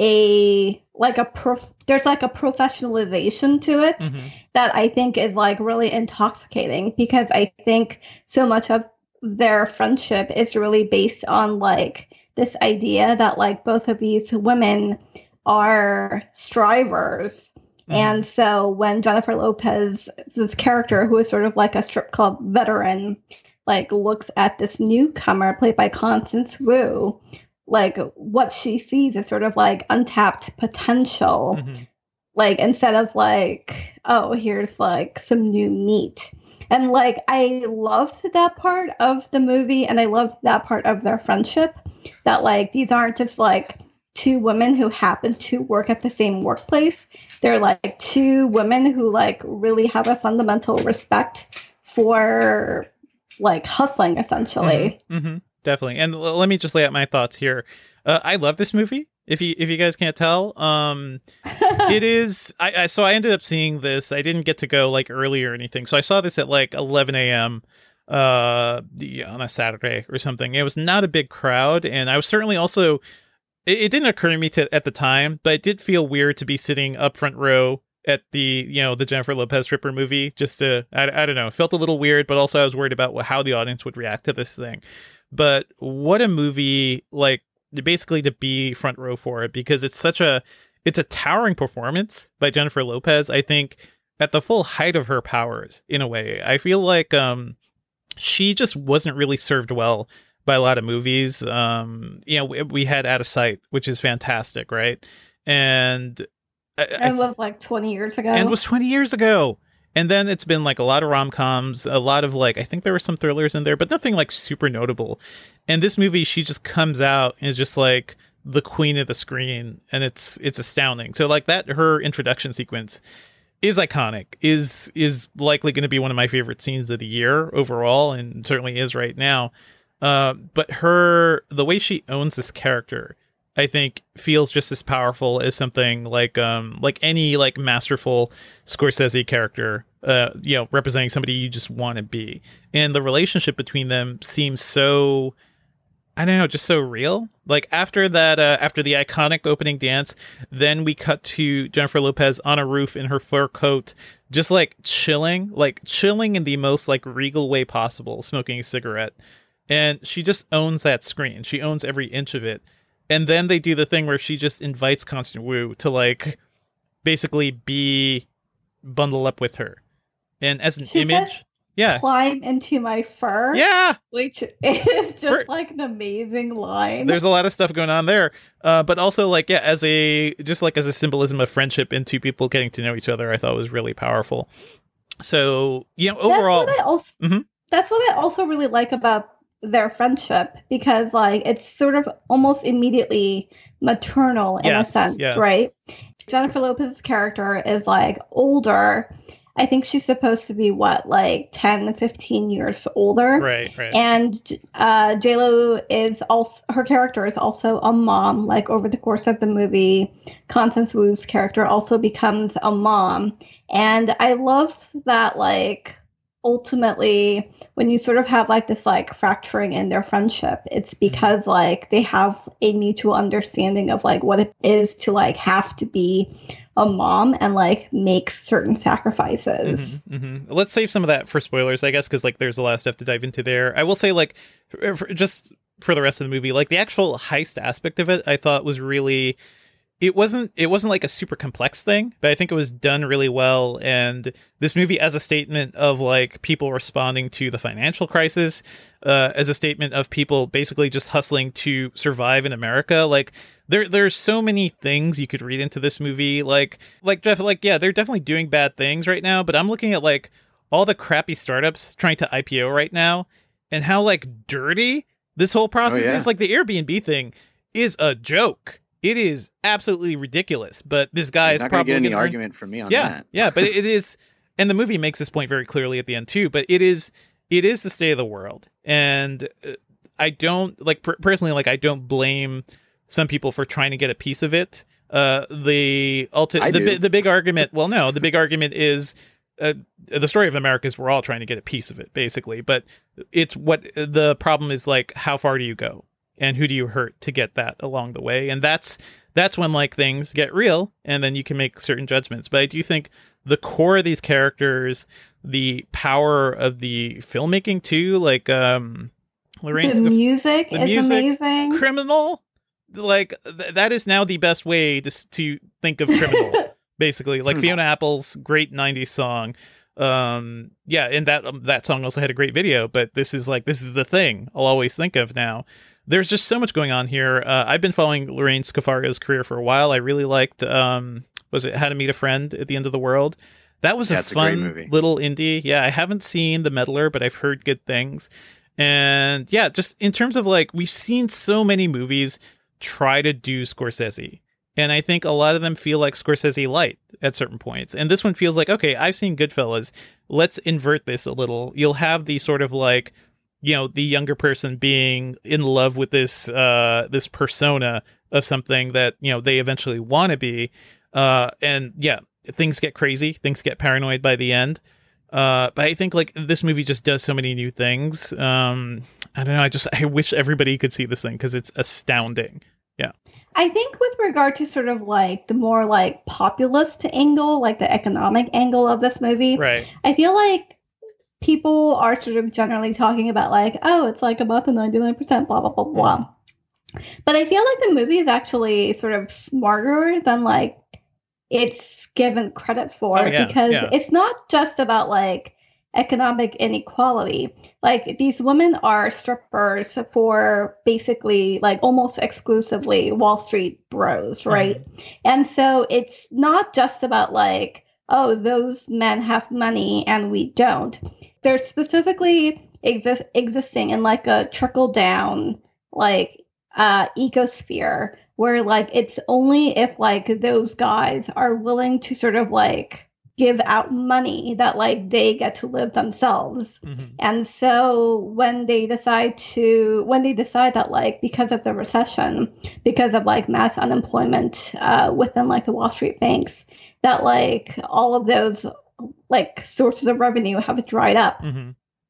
a like a prof- there's like a professionalization to it mm-hmm. that I think is like really intoxicating, because I think so much of their friendship is really based on like this idea that like both of these women are strivers. Mm-hmm. And so when Jennifer Lopez's character, who is sort of like a strip club veteran, like looks at this newcomer played by Constance Wu, like what she sees is sort of like untapped potential. Mm-hmm. Like instead of like, oh, here's like some new meat. And like, I loved that part of the movie, and I loved that part of their friendship, that like, these aren't just like two women who happen to work at the same workplace. They're like two women who like really have a fundamental respect for like hustling, essentially. Mm-hmm, mm-hmm, definitely. And l- let me just lay out my thoughts here. Uh, I love this movie. If you if you guys can't tell, um, it is. I, I so I ended up seeing this. I didn't get to go like early or anything, so I saw this at like eleven a.m. uh the, on a Saturday or something. It was not a big crowd, and I was certainly also. It, it didn't occur to me to at the time, but it did feel weird to be sitting up front row at the you know the Jennifer Lopez stripper movie. Just to I, I don't know, it felt a little weird, but also I was worried about how the audience would react to this thing. But what a movie! Like. Basically to be front row for it, because it's such a it's a towering performance by Jennifer Lopez. I think at the full height of her powers, in a way. I feel like um she just wasn't really served well by a lot of movies. Um you know, we, we had Out of Sight, which is fantastic, right? And I, I was like twenty years ago. And it was twenty years ago. And then it's been like a lot of rom-coms, a lot of like, I think there were some thrillers in there, but nothing like super notable. And this movie, she just comes out and is just like the queen of the screen, and it's it's astounding. So like that, her introduction sequence is iconic, is is likely going to be one of my favorite scenes of the year overall, and certainly is right now. Uh, but her, the way she owns this character, I think feels just as powerful as something like um like any like masterful Scorsese character, uh you know, representing somebody you just want to be. And the relationship between them seems so I don't know, just so real. Like after that, uh, after the iconic opening dance, then we cut to Jennifer Lopez on a roof in her fur coat, just like chilling, like chilling in the most like regal way possible, smoking a cigarette. And she just owns that screen. She owns every inch of it. And then they do the thing where she just invites Constance Wu to like basically be bundle up with her. And as an she image, says, yeah. Climb into my fur. Yeah. Which is just For, like an amazing line. There's a lot of stuff going on there. Uh, but also like, yeah, as a, just like as a symbolism of friendship and two people getting to know each other, I thought was really powerful. So, you know, overall. That's what I also, mm-hmm. that's what I also really like about their friendship, because like it's sort of almost immediately maternal in yes, a sense, yes. right? Jennifer Lopez's character is like older. I think she's supposed to be what, like ten, fifteen years older. Right, right. And uh, J-Lo is also, her character is also a mom. Like over the course of the movie, Constance Wu's character also becomes a mom. And I love that, like, ultimately when you sort of have like this like fracturing in their friendship, it's because like they have a mutual understanding of like what it is to like have to be a mom and like make certain sacrifices. Mm-hmm, mm-hmm. Let's save some of that for spoilers, I guess, because like there's a lot of stuff to dive into there. I will say, like, for, for, just for the rest of the movie, like the actual heist aspect of it, I thought was really. It wasn't it wasn't like a super complex thing, but I think it was done really well. And this movie as a statement of like people responding to the financial crisis, uh, as a statement of people basically just hustling to survive in America. Like there there's so many things you could read into this movie. Like like Jeff, like, yeah, they're definitely doing bad things right now, but I'm looking at like all the crappy startups trying to I P O right now and how like dirty this whole process oh, yeah. is. Like the Airbnb thing is a joke. It is absolutely ridiculous, but this guy is probably going to get any argument from me on yeah, that. yeah, but it is, and the movie makes this point very clearly at the end too. But it is, it is the state of the world, and I don't like per- personally, like I don't blame some people for trying to get a piece of it. Uh, the ulti- the the big argument, well, no, the big argument is. Uh, the story of America is we're all trying to get a piece of it, basically. But it's what the problem is, like, how far do you go? And who do you hurt to get that along the way? And that's that's when like things get real, and then you can make certain judgments. But I do think the core of these characters, the power of the filmmaking too, like um, Lorraine's the music the is music, amazing. Criminal, like th- that is now the best way to to think of Criminal. Basically, like Fiona Apple's great nineties song. Um, yeah, and that um, that song also had a great video. But this is like this is the thing I'll always think of now. There's just so much going on here. Uh, I've been following Lorraine Scafario's career for a while. I really liked, um, was it How to Meet a Friend at the End of the World? That was That's a fun a great movie. Little indie. Yeah, I haven't seen The Meddler, but I've heard good things. And yeah, just in terms of like, we've seen so many movies try to do Scorsese. And I think a lot of them feel like Scorsese light at certain points. And this one feels like, okay, I've seen Goodfellas. Let's invert this a little. You'll have the sort of like, you know, the younger person being in love with this uh, this persona of something that, you know, they eventually want to be. Uh, and yeah, things get crazy. Things get paranoid by the end. Uh, but I think like this movie just does so many new things. Um, I don't know. I just I wish everybody could see this thing because it's astounding. Yeah. I think with regard to sort of like the more like populist angle, like the economic angle of this movie, right. I feel like people are sort of generally talking about like, oh, it's like about the ninety-nine percent, blah, blah, blah, blah. Mm. But I feel like the movie is actually sort of smarter than like it's given credit for oh, yeah, because yeah. it's not just about like economic inequality. Like these women are strippers for basically like almost exclusively Wall Street bros, right? Mm. And so it's not just about like, oh, those men have money and we don't. They're specifically exist- existing in like a trickle down like uh, ecosphere where like it's only if like those guys are willing to sort of like give out money that like they get to live themselves. Mm-hmm. And so when they decide to when they decide that like because of the recession, because of like mass unemployment uh, within like the Wall Street banks, that like all of those like sources of revenue have dried up. Mm-hmm.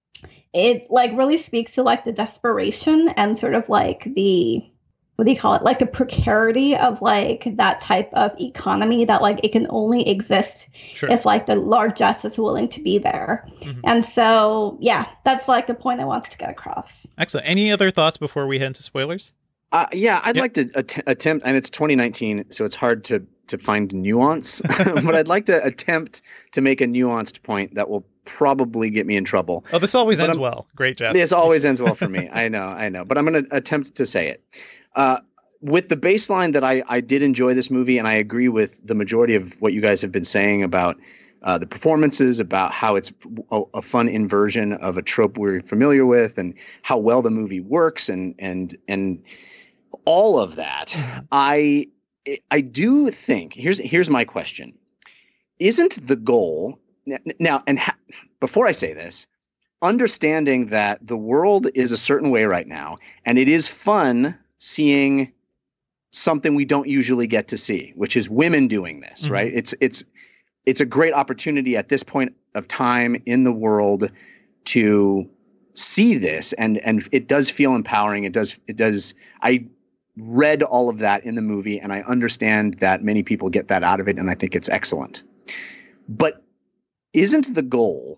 it like really speaks to like the desperation and sort of like the what do you call it? Like the precarity of like that type of economy that like it can only exist sure. if like the largesse is willing to be there. Mm-hmm. And so, yeah, that's like the point I wanted to get across. Excellent. Any other thoughts before we head into spoilers? Uh, yeah, I'd yep. like to att- attempt, and it's twenty nineteen, so it's hard to to find nuance, but I'd like to attempt to make a nuanced point that will probably get me in trouble. Oh, this always but ends I'm, well. Great, Jeff. This always ends well for me. I know, I know, but I'm going to attempt to say it. Uh, with the baseline that I, I did enjoy this movie, and I agree with the majority of what you guys have been saying about uh, the performances, about how it's a, a fun inversion of a trope we're familiar with, and how well the movie works, and and and all of that. I I do think here's here's my question: isn't the goal now? And ha, before I say this, understanding that the world is a certain way right now, and it is fun seeing something we don't usually get to see, which is women doing this, mm-hmm. right? It's it's it's a great opportunity at this point of time in the world to see this, and and it does feel empowering. It does it does. I read all of that in the movie, and I understand that many people get that out of it, and I think it's excellent. But isn't the goal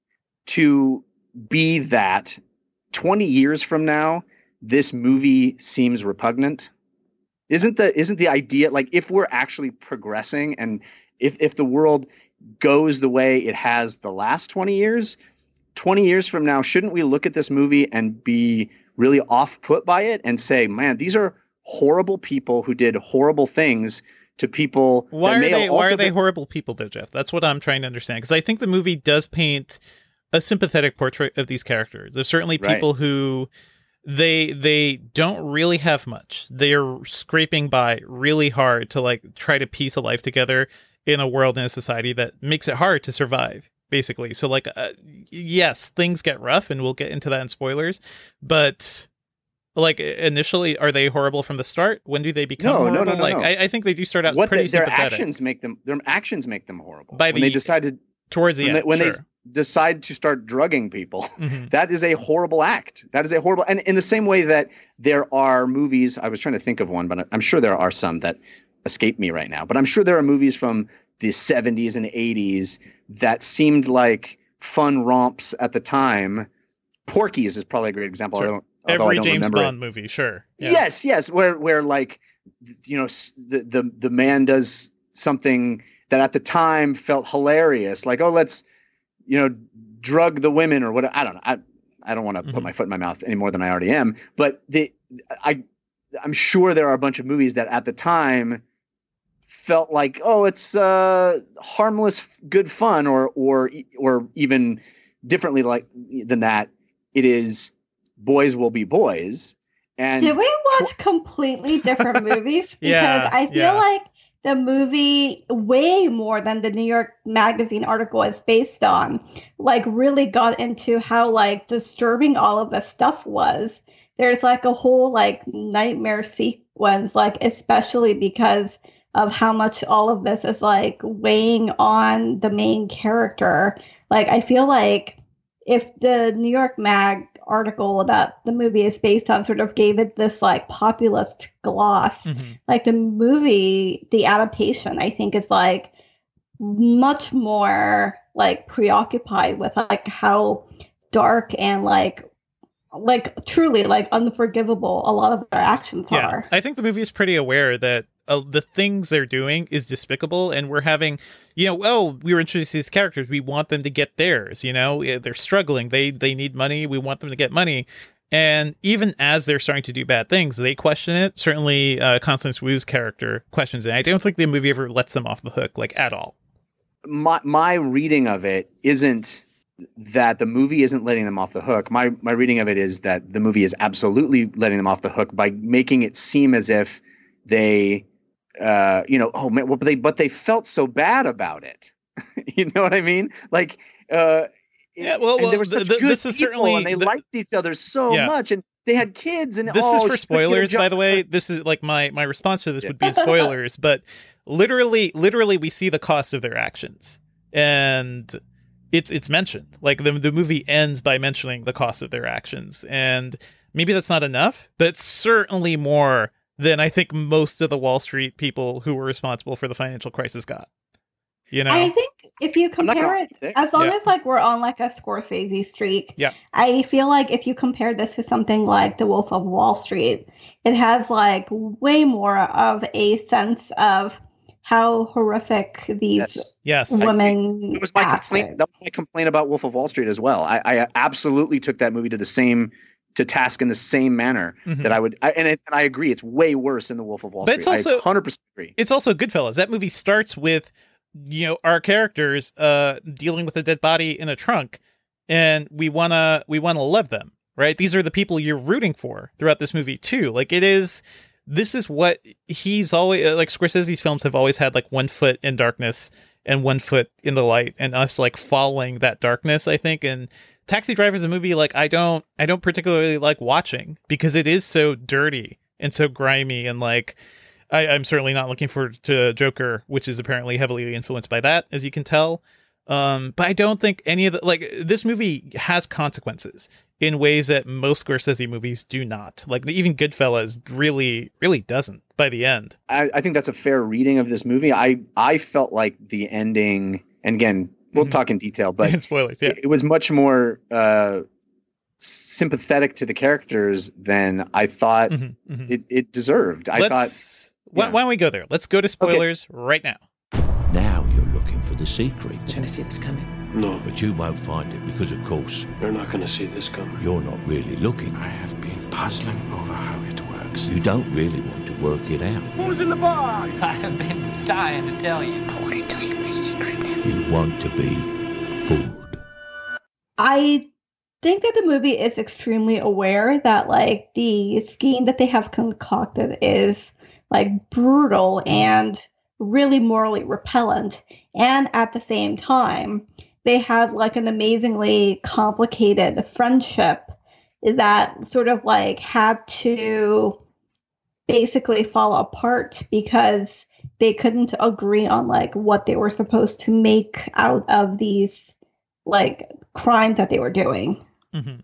to be that twenty years from now, this movie seems repugnant? Isn't the isn't the idea, like, if we're actually progressing, and if if the world goes the way it has the last twenty years, twenty years from now, shouldn't we look at this movie and be really off put by it and say, man, these are horrible people who did horrible things to people? Why are they why are been- they horrible people though, Jeff? That's what I'm trying to understand, because I think the movie does paint a sympathetic portrait of these characters. There's certainly people right. who they they don't really have much. They're scraping by really hard to like try to piece a life together in a world and a society that makes it hard to survive, basically. So like uh, yes, things get rough, and we'll get into that in spoilers, but like initially, are they horrible from the start? When do they become no, horrible? No, no, no, like no. I, I think they do start out what pretty the, their sympathetic. actions make them their actions make them horrible. By when the, they decided towards the when end, they, when sure. they decide to start drugging people, mm-hmm. that is a horrible act. That is a horrible, and in the same way that there are movies, I was trying to think of one, but I'm sure there are some that escape me right now. But I'm sure there are movies from the seventies and eighties that seemed like fun romps at the time. Porky's is probably a great example. Sure. I don't, Every I don't James Bond it. movie, sure. Yeah. Yes, yes, where where like, you know, the the the man does something that at the time felt hilarious, like, oh, let's, you know, drug the women or what. I don't know. I I don't want to mm-hmm. put my foot in my mouth any more than I already am. But the I I'm sure there are a bunch of movies that at the time felt like, oh, it's uh, harmless, good fun, or or or even differently like than that, it is boys will be boys. And did we watch completely different movies? Because yeah, I feel yeah. like the movie, way more than the New York Magazine article is based on, like really got into how like disturbing all of the stuff was. There's like a whole like nightmare sequence, like especially because of how much all of this is like weighing on the main character. Like I feel like if the New York Mag article that the movie is based on sort of gave it this like populist gloss, mm-hmm. like the movie, the adaptation, I think is like much more like preoccupied with like how dark and like like truly like unforgivable a lot of their actions yeah, are. I think the movie is pretty aware that uh, the things they're doing is despicable, and we're having, you know, oh, we were introduced to these characters, we want them to get theirs, you know, they're struggling, they they need money, we want them to get money. And even as they're starting to do bad things, they question it. Certainly uh, Constance Wu's character questions it. I don't think the movie ever lets them off the hook, like, at all. My my reading of it isn't that the movie isn't letting them off the hook. My my reading of it is that the movie is absolutely letting them off the hook by making it seem as if they, uh, you know, oh man, well, but they but they felt so bad about it. You know what I mean? Like, uh, yeah, well, well there were such th- good this is people, certainly and they the, liked each other so yeah. much, and they had kids. And this oh, is for spoilers, by the way. This is like my my response to this yeah. would be in spoilers, but literally, literally, we see the cost of their actions, and it's it's mentioned. Like the the movie ends by mentioning the cost of their actions, and maybe that's not enough, but it's certainly more than I think most of the Wall Street people who were responsible for the financial crisis got. You know, I think if you compare it, as long Yeah. as like we're on like a Scorsese streak, Yeah. I feel like if you compare this to something like The Wolf of Wall Street, it has like way more of a sense of how horrific these Yes. Yes. women It was my acted. complaint. That was my complaint about Wolf of Wall Street as well. I, I absolutely took that movie to the same to task in the same manner Mhm. that I would. I, and, it, and I agree, it's way worse than the Wolf of Wall But it's Street. also- I one hundred percent agree. It's also Goodfellas. That movie starts with, you know, our characters uh dealing with a dead body in a trunk, and we wanna we wanna love them, right? These are the people you're rooting for throughout this movie too. Like it is, this is what he's always like. Scorsese's films have always had like one foot in darkness and one foot in the light, and us like following that darkness. I think, and Taxi Driver is a movie like I don't I don't particularly like watching because it is so dirty and so grimy, and like I, I'm certainly not looking forward to Joker, which is apparently heavily influenced by that, as you can tell. Um, but I don't think any of the, like, this movie has consequences in ways that most Scorsese movies do not. Like, even Goodfellas really, really doesn't by the end. I, I think that's a fair reading of this movie. I I felt like the ending, and again, we'll Mhm. talk in detail, but Spoilers, yeah. it, it was much more uh, sympathetic to the characters than I thought Mhm, mhm. it, it deserved. I thought. Let's, why, yeah. why don't we go there? Let's go to spoilers right now. Now you're looking for the secret. You're gonna see this coming. No, But you won't find it because, of course, you're not gonna see this coming. you're not really looking. I have been puzzling over how it works. You don't really want to work it out. Who's in the box? I have been dying to tell you. I want to tell you my secret now. You want to be fooled. I think that the movie is extremely aware that like the scheme that they have concocted is like brutal and really morally repellent, and at the same time they have like an amazingly complicated friendship that sort of like had to basically fall apart because they couldn't agree on like what they were supposed to make out of these like crimes that they were doing. Mhm.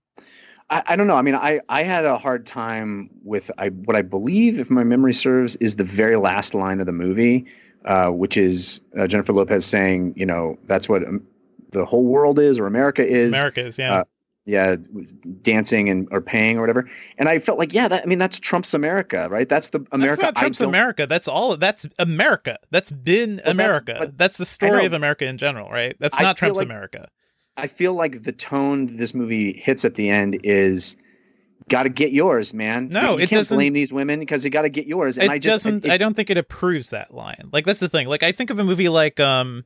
I, I don't know. I mean, I, I had a hard time with I what I believe, if my memory serves, is the very last line of the movie, uh, which is uh, Jennifer Lopez saying, you know, that's what um, the whole world is, or America is. America is, yeah. Uh, yeah, dancing and or paying or whatever. And I felt like, yeah, that I mean, that's Trump's America, right? That's the America. That's not Trump's I don't- America. That's all. That's America. That's been that's- America. but- That's the I story know. of America in general, right? That's I not feel Trump's like- America. I feel like the tone this movie hits at the end is got to get yours, man. No, you it can't doesn't- blame these women because you got to get yours. And It I just, doesn't. it- I don't think it approves that line. Like that's the thing. Like I think of a movie like um,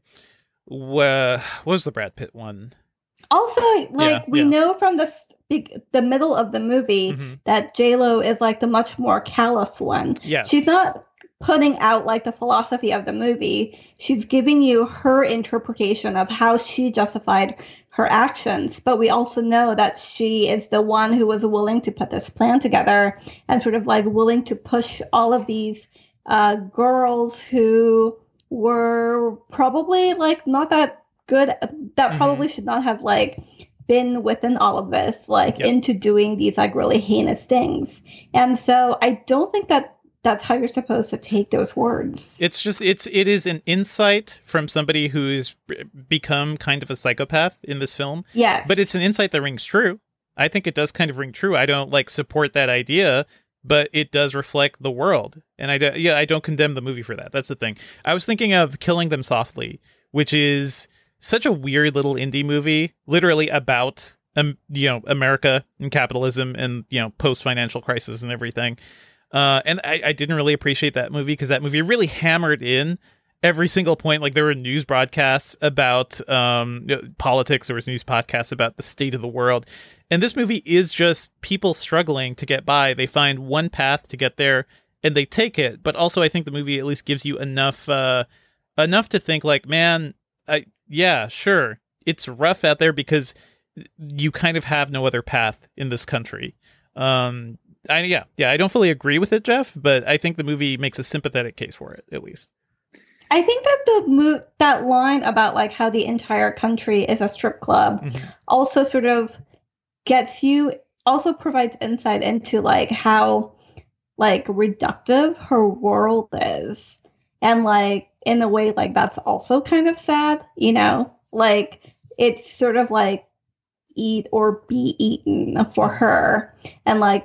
wha- what was the Brad Pitt one? Also, like Yeah, we yeah. know from the s- big, the middle of the movie Mhm. that J Lo is like the much more callous one. Yes, She's not putting out like the philosophy of the movie. She's giving you her interpretation of how she justified her actions. But we also know that she is the one who was willing to put this plan together and sort of like willing to push all of these uh, girls who were probably like not that good, that Mhm. probably should not have like been within all of this, like Yep. into doing these like really heinous things. And so I don't think that that's how you're supposed to take those words. It's just it's it is an insight from somebody who's b- become kind of a psychopath in this film, Yes. but it's an insight that rings true. I think it does kind of ring true. I don't like support that idea, but it does reflect the world, and I do, yeah I don't condemn the movie for that. That's the thing. I was thinking of Killing Them Softly, which is such a weird little indie movie, literally about um, you know America and capitalism and you know post financial crisis and everything. Uh, and I, I didn't really appreciate that movie because that movie really hammered in every single point. Like there were news broadcasts about um, you know, politics. There was news podcasts about the state of the world. And this movie is just people struggling to get by. They find one path to get there and they take it. But also I think the movie at least gives you enough, uh, enough to think like, man, I, yeah, sure. It's rough out there because you kind of have no other path in this country. Um, I, yeah, yeah, I don't fully agree with it, Jeff, but I think the movie makes a sympathetic case for it, at least. I think that the mo- that line about like how the entire country is a strip club mm-hmm. also sort of gets you, also provides insight into like how like reductive her world is. And like in a way like that's also kind of sad, you know, like it's sort of like eat or be eaten for her. And like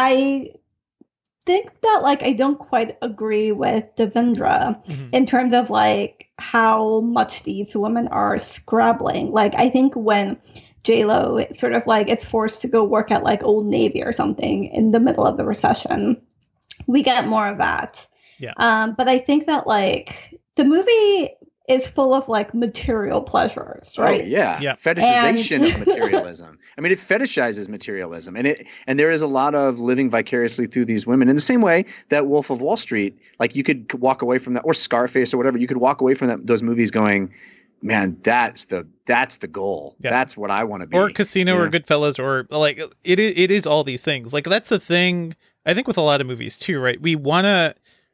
I think that like I don't quite agree with Devendra mm-hmm. in terms of like how much these women are scrabbling. Like I think when J-Lo sort of like is forced to go work at like Old Navy or something in the middle of the recession, we get more of that. Yeah. Um, but I think that like the movie is full of like material pleasures, right? Oh, yeah. yeah. Fetishization And- of materialism. I mean, it fetishizes materialism. And it and there is a lot of living vicariously through these women in the same way that Wolf of Wall Street, like you could walk away from that, or Scarface or whatever, you could walk away from that, those movies going, man, that's the that's the goal. Yeah. That's what I want to be. Or Casino yeah. or Goodfellas, or like it is, it is all these things. Like that's the thing I think with a lot of movies too, right? We want to,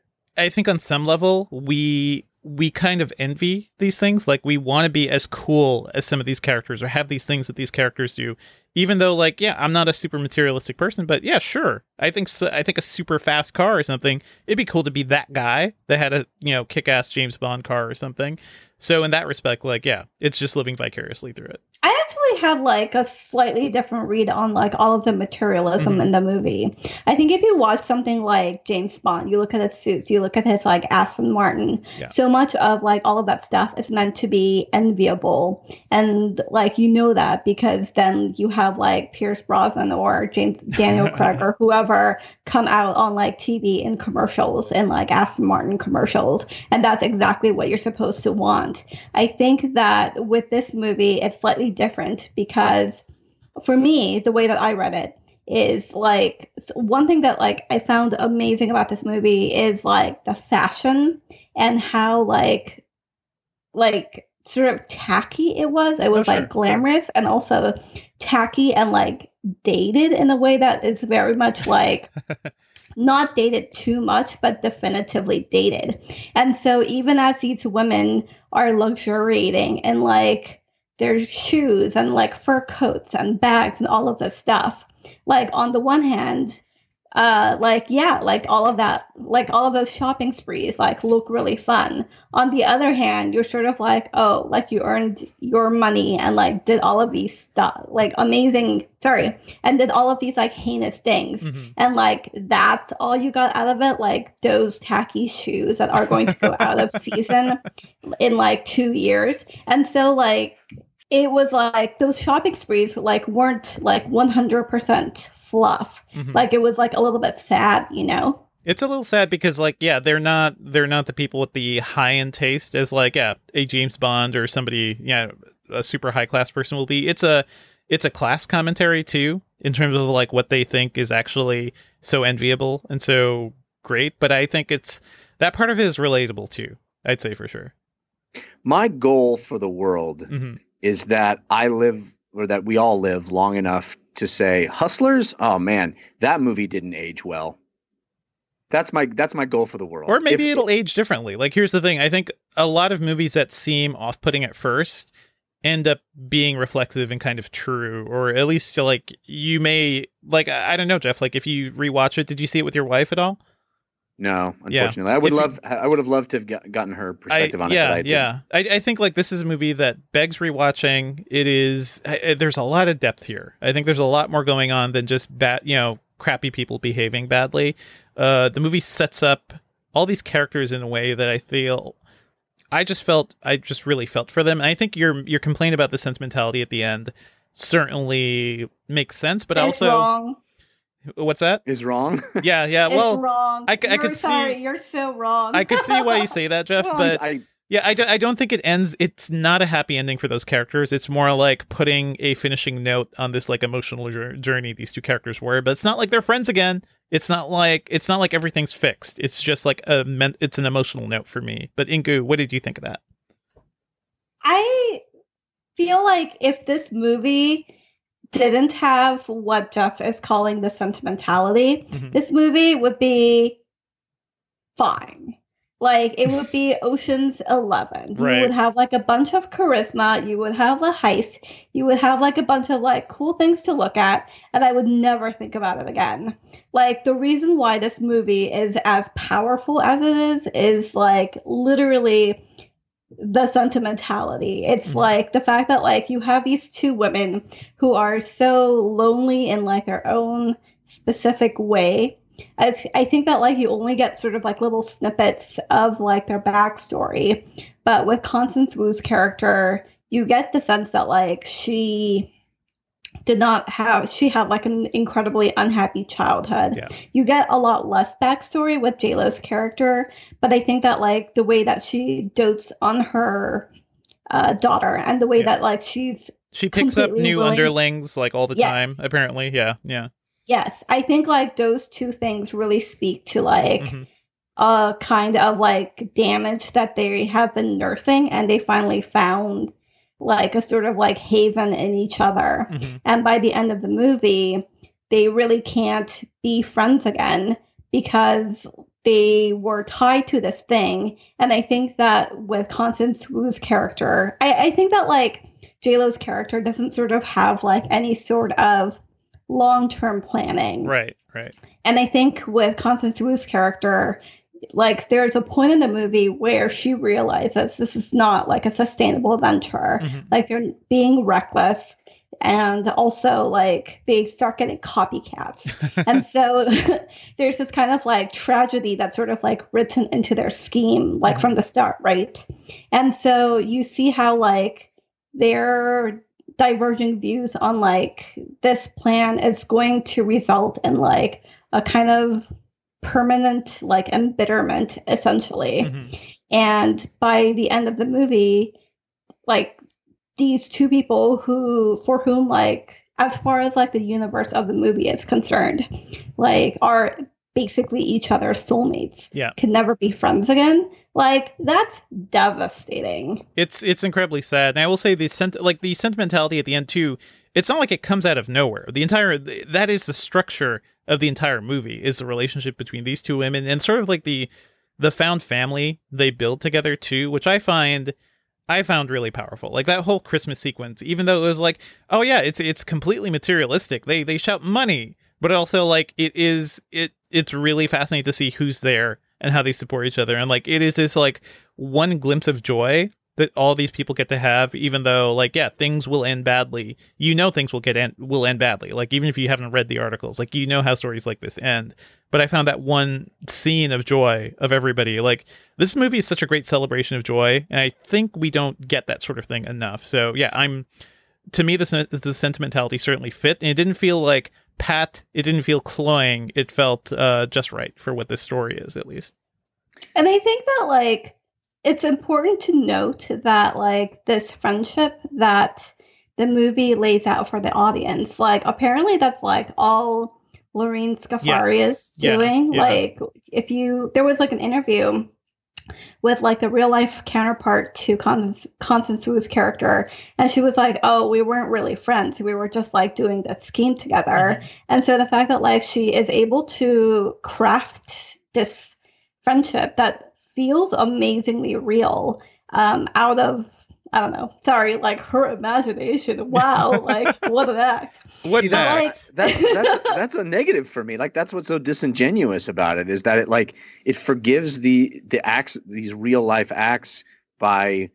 I think on some level, we we kind of envy these things. Like we want to be as cool as some of these characters or have these things that these characters do, even though like, yeah, I'm not a super materialistic person, but yeah, sure. I think, so, I think a super fast car or something, it'd be cool to be that guy that had a, you know, kick-ass James Bond car or something. So in that respect, like, yeah, it's just living vicariously through it. I actually had like a slightly different read on like all of the materialism mm-hmm. in the movie. I think if you watch something like James Bond, you look at his suits, you look at his like Aston Martin, yeah. so much of like all of that stuff is meant to be enviable. And like, you know that because then you have like Pierce Brosnan or James Daniel Craig or whoever come out on like T V in commercials and like Aston Martin commercials. And that's exactly what you're supposed to want. I think that with this movie, it's slightly different because for me, the way that I read it is like one thing that like I found amazing about this movie is like the fashion and how like like sort of tacky it was. It was oh, sure. like glamorous and also tacky and like dated in a way that is very much like not dated too much, but definitively dated. And so even as these women are luxuriating in like their shoes and like fur coats and bags and all of this stuff, like on the one hand, uh, like, yeah, like all of that, like all of those shopping sprees, like look really fun. On the other hand, you're sort of like, oh, like you earned your money and like did all of these stuff, like amazing, sorry, and did all of these like heinous things. Mm-hmm. And like, that's all you got out of it. Like those tacky shoes that are going to go out of season in like two years. And so like, it was like those shopping sprees like weren't like one hundred percent fluff. Mm-hmm. Like it was like a little bit sad, you know? It's a little sad because like, yeah, they're not, they're not the people with the high end taste as like, yeah, a James Bond or somebody, yeah, a super high class person will be. It's a, it's a class commentary too, in terms of like what they think is actually so enviable and so great. But I think it's, that part of it is relatable too, I'd say for sure. My goal for the world mm-hmm. is that I live, or that we all live long enough to say, Hustlers, oh man, that movie didn't age well. That's my that's my goal for the world. Or maybe if, it'll age differently. Like, here's the thing. I think a lot of movies that seem off-putting at first end up being reflective and kind of true, or at least like you may, like, I don't know, Jeff, like if you rewatch it, did you see it with your wife at all? No, unfortunately, yeah. I would if love. You, I would have loved to have got, gotten her perspective I, on yeah, it. But I yeah, I, I think like this is a movie that begs rewatching. It is. I, there's a lot of depth here. I think there's a lot more going on than just bad, you know, crappy people behaving badly. Uh, the movie sets up all these characters in a way that I feel. I just felt. I just really felt for them. And I think your your complaint about the sentimentality at the end certainly makes sense, but it's also. Wrong. What's that? Is wrong. Yeah, yeah. Well, it's wrong. I, I you're could sorry. see. You're so wrong. I could see why you say that, Jeff. Well, but I, yeah, I, do, I don't think it ends. It's not a happy ending for those characters. It's more like putting a finishing note on this like emotional journey these two characters were. But it's not like they're friends again. It's not like it's not like everything's fixed. It's just like a it's an emotional note for me. But Ingu, what did you think of that? I feel like if this movie didn't have what Jeff is calling the sentimentality, mm-hmm. this movie would be fine. Like it would be Ocean's Eleven. You Right. would have like a bunch of charisma. You would have a heist. You would have like a bunch of like cool things to look at, and I would never think about it again. Like the reason why this movie is as powerful as it is is like literally the sentimentality. It's Mm-hmm. like the fact that like you have these two women who are so lonely in like their own specific way. I, th- I think that like you only get sort of like little snippets of like their backstory, but with Constance Wu's character, you get the sense that like she did not have she had like an incredibly unhappy childhood. Yeah. You get a lot less backstory with JLo's character, but I think that like the way that she dotes on her uh, daughter and the way Yeah. that like she's She picks up completely new willing- underlings like all the Yes. time, apparently. Yeah, yeah. Yes, I think like those two things really speak to like Mhm. a kind of like damage that they have been nursing, and they finally found like a sort of like haven in each other. Mhm. And by the end of the movie, they really can't be friends again because they were tied to this thing. And I think that with Constance Wu's character, I, I think that like JLo's character doesn't sort of have like any sort of long-term planning. Right, right. And I think with Constance Wu's character, like there's a point in the movie where she realizes this is not like a sustainable venture. Mhm. Like they're being reckless. And also like they start getting copycats. And so there's this kind of like tragedy that's sort of like written into their scheme, like from the start, right? And so you see how like their diverging views on like this plan is going to result in like a kind of permanent like embitterment essentially. Mhm. And by the end of the movie, like these two people who for whom like as far as like the universe of the movie is concerned, like are basically each other's soulmates, Yeah. can never be friends again. Like that's devastating. It's it's incredibly sad, and I will say the sent like the sentimentality at the end too. It's not like it comes out of nowhere. The entire that is the structure of the entire movie is the relationship between these two women and sort of like the the found family they build together too, which I find I found really powerful. Like that whole Christmas sequence, even though it was like, oh yeah, it's it's completely materialistic. They they shout money, but also like it is it it's really fascinating to see who's there and how they support each other. And like it is this like one glimpse of joy that all these people get to have, even though like yeah, things will end badly. You know things will get end will end badly. Like even if you haven't read the articles, like you know how stories like this end. But I found that one scene of joy of everybody. Like this movie is such a great celebration of joy, and I think we don't get that sort of thing enough. So yeah, I'm to me this the sentimentality certainly fit, and it didn't feel like pat. It didn't feel cloying. It felt uh, just right for what this story is, at least. And I think that like it's important to note that like this friendship that the movie lays out for the audience, like apparently that's like all Lorene Scafari Yes. is Yeah, doing. yeah. Like if you there was like an interview with like the real life counterpart to Constance, Constance Wu's character, and she was like, oh, we weren't really friends, we were just like doing that scheme together. Mhm. And so the fact that like she is able to craft this friendship that feels amazingly real um out of I don't know. Sorry, like her imagination. Wow, like what an act. What See, that- act? that's that's that's a negative for me. Like that's what's so disingenuous about it is that it like it forgives the the acts these real life acts by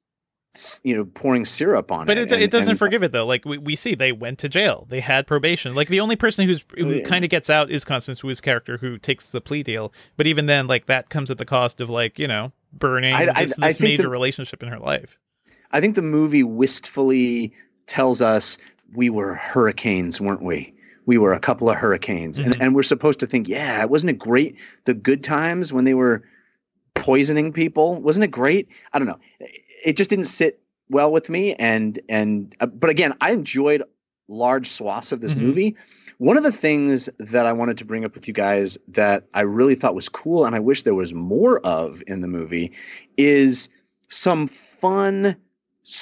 s- you know pouring syrup on But it. it, and- it doesn't and- forgive it though. Like we, we see, they went to jail. They had probation. Like the only person who's who Yeah. kind of gets out is Constance Wu's character, who takes the plea deal. But even then, like that comes at the cost of like you know burning I- I- this, I this think major the- relationship in her life. I think the movie wistfully tells us we were hurricanes, weren't we? We were a couple of hurricanes. Mhm. And and we're supposed to think, yeah, wasn't it great? The good times when they were poisoning people, wasn't it great? I don't know. It just didn't sit well with me. And, and, uh, but again, I enjoyed large swaths of this Mhm. movie. One of the things that I wanted to bring up with you guys that I really thought was cool, and I wish there was more of in the movie, is some fun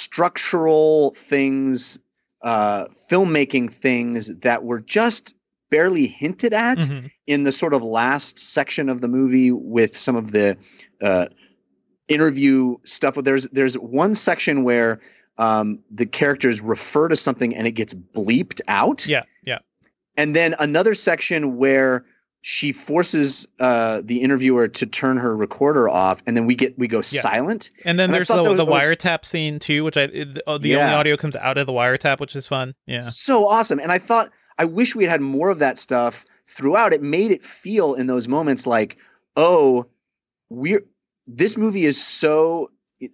structural things, uh, filmmaking things that were just barely hinted at Mhm. in the sort of last section of the movie with some of the uh, interview stuff. There's there's one section where um, the characters refer to something and it gets bleeped out. Yeah, yeah. And then another section where she forces uh, the interviewer to turn her recorder off, and then we get we go Yeah. silent. And then And I there's thought the, that the was- was- wiretap scene too, which I it- the only Yeah. audio comes out of the wiretap, which is fun. Yeah. So awesome. And I thought, I wish we had had more of that stuff throughout. It made it feel in those moments like, oh, we're this movie is so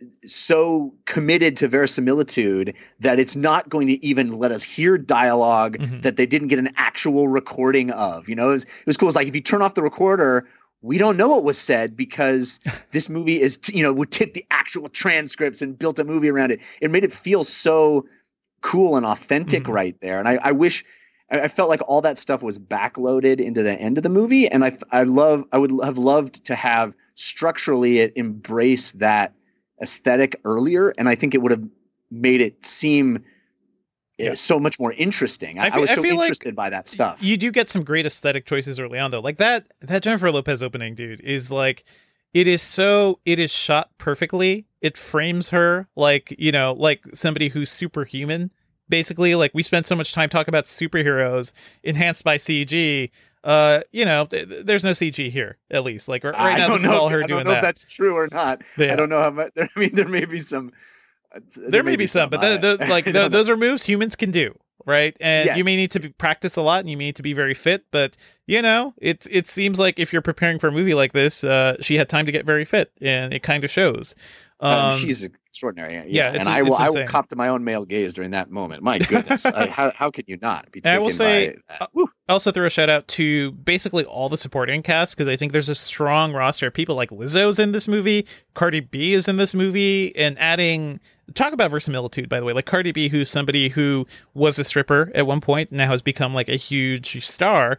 so committed to verisimilitude that it's not going to even let us hear dialogue Mhm. that they didn't get an actual recording of. You know, it was, it was cool. It's like if you turn off the recorder, we don't know what was said because this movie is, you know, would take the actual transcripts and built a movie around it. It made it feel so cool and authentic Mhm. right there. And I, I wish, I I felt like all that stuff was backloaded into the end of the movie. And I, I love, I would have loved to have structurally it embrace that aesthetic earlier. And I think it would have made it seem uh, Yeah. so much more interesting. I, I I, feel- was I so feel like interested by that stuff. You do get some great aesthetic choices early on, though. Like that that Jennifer Lopez opening, dude, is like it is so it is shot perfectly. It frames her like, you know, like somebody who's superhuman. Basically, like we spent so much time talking about superheroes enhanced by C G. Uh, you know, th- th- there's no C G here, at least. Like right I now, don't this is know. all her I doing don't know that. if that's true or not. Yeah. I don't know how much. I mean, there may be some. uh, There, may be some, but I- the, the, like I the, don't know. those are moves humans can do, right? And you Yes. may need to be, practice a lot, and you may need to be very fit. But you know, it it seems like if you're preparing for a movie like this, uh, she had time to get very fit, and it kind of shows. Um, Um, she's extraordinary. Yeah, yeah, and it's- I will. it's I will insane. cop to my own male gaze during that moment. My goodness, I, how how could you not be And I taken will say, by that? uh, I also throw a shout out to basically all the supporting cast because I think there's a strong roster of people like Lizzo's in this movie, Cardi B is in this movie, and adding talk about verisimilitude, by the way, like Cardi B, who's somebody who was a stripper at one point, now has become like a huge star.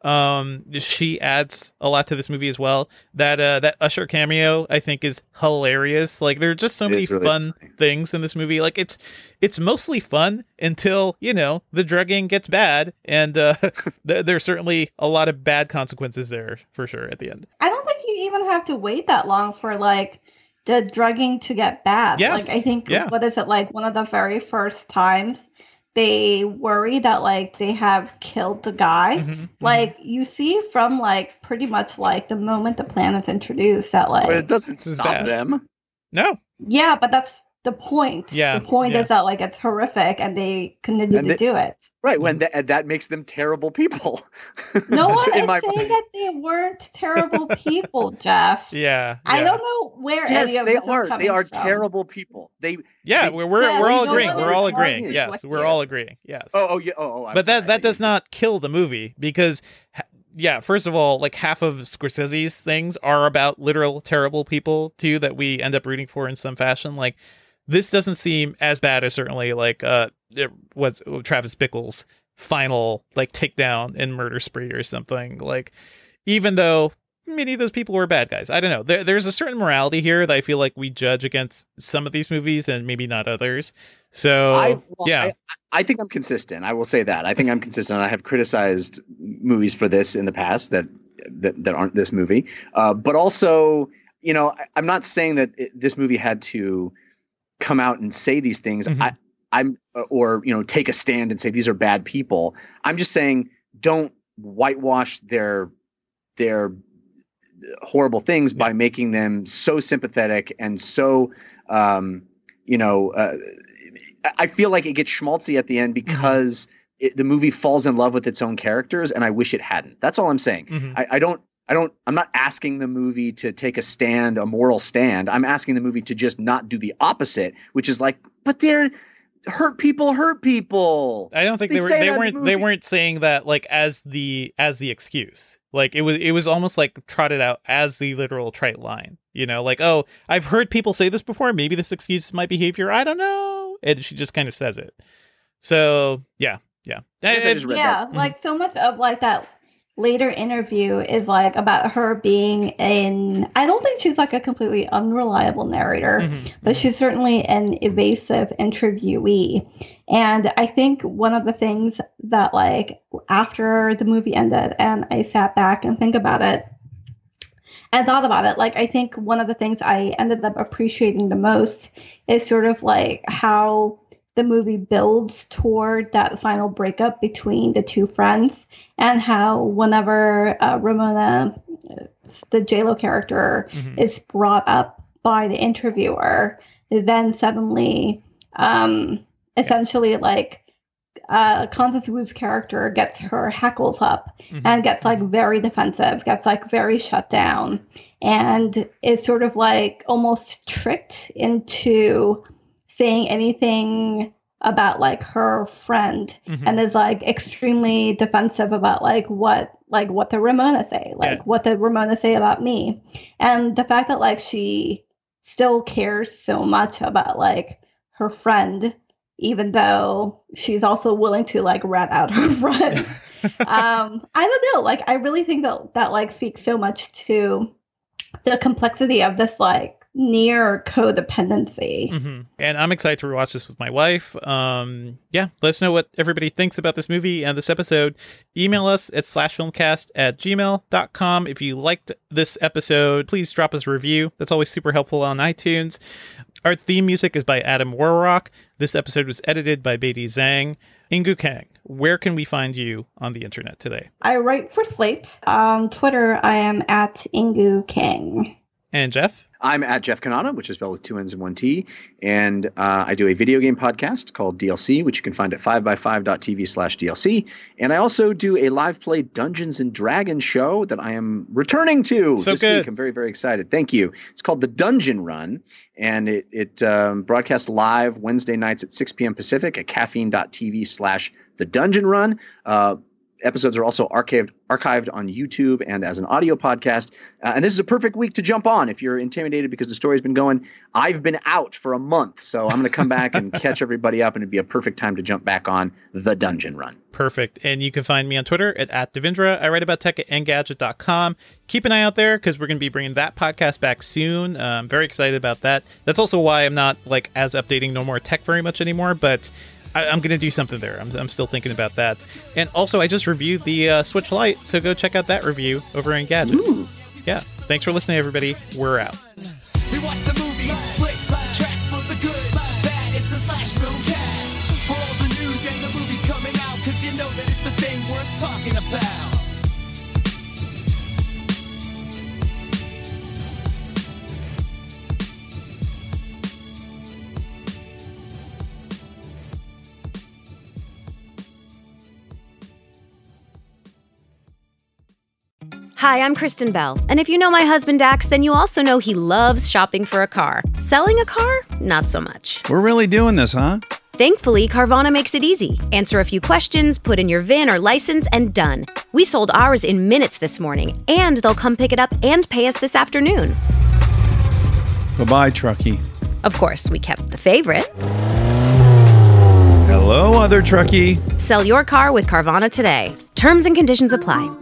Um, she adds a lot to this movie as well. That uh, that Usher cameo, I think, is hilarious. Like there are just so It many is really fun funny. things in this movie. Like it's it's mostly fun until you know the drugging gets bad, and uh, th- there's certainly a lot of bad consequences there for sure at the end. I don't think you even have to wait that long for like the drugging to get bad. Yes, Like I think yeah. what is it like one of the very first times they worry that like they have killed the guy. Mhm, Like you see from like pretty much like the moment the plan is introduced that like But it doesn't This is stop bad. them. No, yeah, but that's the point. Yeah, The point yeah. is that like it's horrific and they continue And to they- do it. Right when that and that makes them terrible people. No one In is my saying mind. that they weren't terrible people, Jeff. yeah, I yeah. don't know where any Yes, of they this is are. They coming are from. terrible people. They. Yeah, they- we're we're, Yeah, we're we all know agreeing. what We're they're all talking agreeing. about. Yes, we're all agreeing. Yes. Oh, oh yeah. Oh, oh. I'm but that sorry. that does You- not kill the movie because ha- yeah, first of all, like half of Scorsese's things are about literal terrible people too that we end up rooting for in some fashion. Like this doesn't seem as bad as certainly like uh it was Travis Bickle's final like takedown and murder spree or something. Like even though many of those people were bad guys, I don't know. There, there's a certain morality here that I feel like we judge against some of these movies and maybe not others. So I, well, yeah. I, I think I'm consistent. I will say that. I think I'm consistent. I have criticized movies for this in the past that that, that aren't this movie. Uh, but also, you know, I, I'm not saying that it, this movie had to come out and say these things. Mhm. I, I'm or you know take a stand and say these are bad people. I'm just saying don't whitewash their their horrible things by making them so sympathetic and so um, you know. Uh, I feel like it gets schmaltzy at the end because it, the movie falls in love with its own characters, and I wish it hadn't. That's all I'm saying. Mhm. I, I don't. I don't. I'm not asking the movie to take a stand, a moral stand. I'm asking the movie to just not do the opposite, which is like, but they're hurt people, hurt people. I don't think They they, were say they that in weren't the they movie. weren't saying that like as the as the excuse. Like it was it was almost like trotted out as the literal trite line. You know, like, oh, I've heard people say this before, maybe this excuses my behavior. I don't know. And she just kind of says it. So yeah, yeah. I guess I And- just read Yeah, that. like so much of like that later interview is like about her being in, I don't think she's like a completely unreliable narrator, mm-hmm. but she's certainly an evasive interviewee. And I think one of the things that like after the movie ended and I sat back and think about it and thought about it, like I think one of the things I ended up appreciating the most is sort of like how the movie builds toward that final breakup between the two friends, and how whenever uh, Ramona, the J-Lo character, mm-hmm. is brought up by the interviewer, then suddenly, um, essentially, like uh, Constance Wu's character gets her hackles up mm-hmm. and gets like very defensive, gets like very shut down, and is sort of like almost tricked into saying anything about like her friend mm-hmm. and is like extremely defensive about like what like what the Ramona say, like yeah. what the Ramona say about me. And the fact that like she still cares so much about like her friend, even though she's also willing to like rat out her friend. um, I don't know, like I really think that that like speaks so much to the complexity of this like near codependency. Mm-hmm. And I'm excited to rewatch this with my wife. Um, yeah, let us know what everybody thinks about this movie and this episode. Email us at slash filmcast at gmail dot com. If you liked this episode, please drop us a review. That's always super helpful on iTunes. Our theme music is by Adam Warrock. This episode was edited by Beatty Zhang. Inkoo Kang, where can we find you on the internet today? I write for Slate. On Twitter, I am at Inkoo Kang. And Jeff? I'm at Jeff Kanata, which is spelled with two N's and one T. And uh, I do a video game podcast called D L C, which you can find at five by five dot t v slash D L C. And I also do a live play Dungeons and Dragons show that I am returning to so this good. week. I'm very, very excited. Thank you. It's called The Dungeon Run. And it, it um, broadcasts live Wednesday nights at six p.m. Pacific at caffeine dot t v slash The Dungeon Run. Uh, Episodes are also archived archived on YouTube and as an audio podcast. Uh, and this is a perfect week to jump on if you're intimidated because the story's been going. I've been out for a month, so I'm going to come back and catch everybody up, and it'd be a perfect time to jump back on The Dungeon Run. Perfect. And you can find me on Twitter at, at Devindra. I write about tech at engadget dot com. Keep an eye out there because we're going to be bringing that podcast back soon. Uh, I'm very excited about that. That's also why I'm not like as updating No More Tech very much anymore, but I, I'm going to do something there. I'm, I'm still thinking about that. And also, I just reviewed the uh, Switch Lite, so go check out that review over on Engadget. Ooh. Yeah. Thanks for listening, everybody. We're out. We watch the movies, flicks, tracks for the good, bad. It's the Slash Filmcast. For all the news and the movies coming out, because you know that it's the thing worth talking about. Hi, I'm Kristen Bell, and if you know my husband Dax, then you also know he loves shopping for a car. Selling a car? Not so much. We're really doing this, huh? Thankfully, Carvana makes it easy. Answer a few questions, put in your V I N or license, and done. We sold ours in minutes this morning, and they'll come pick it up and pay us this afternoon. Bye-bye, Truckee. Of course, we kept the favorite. Hello, other Truckee. Sell your car with Carvana today. Terms and conditions apply.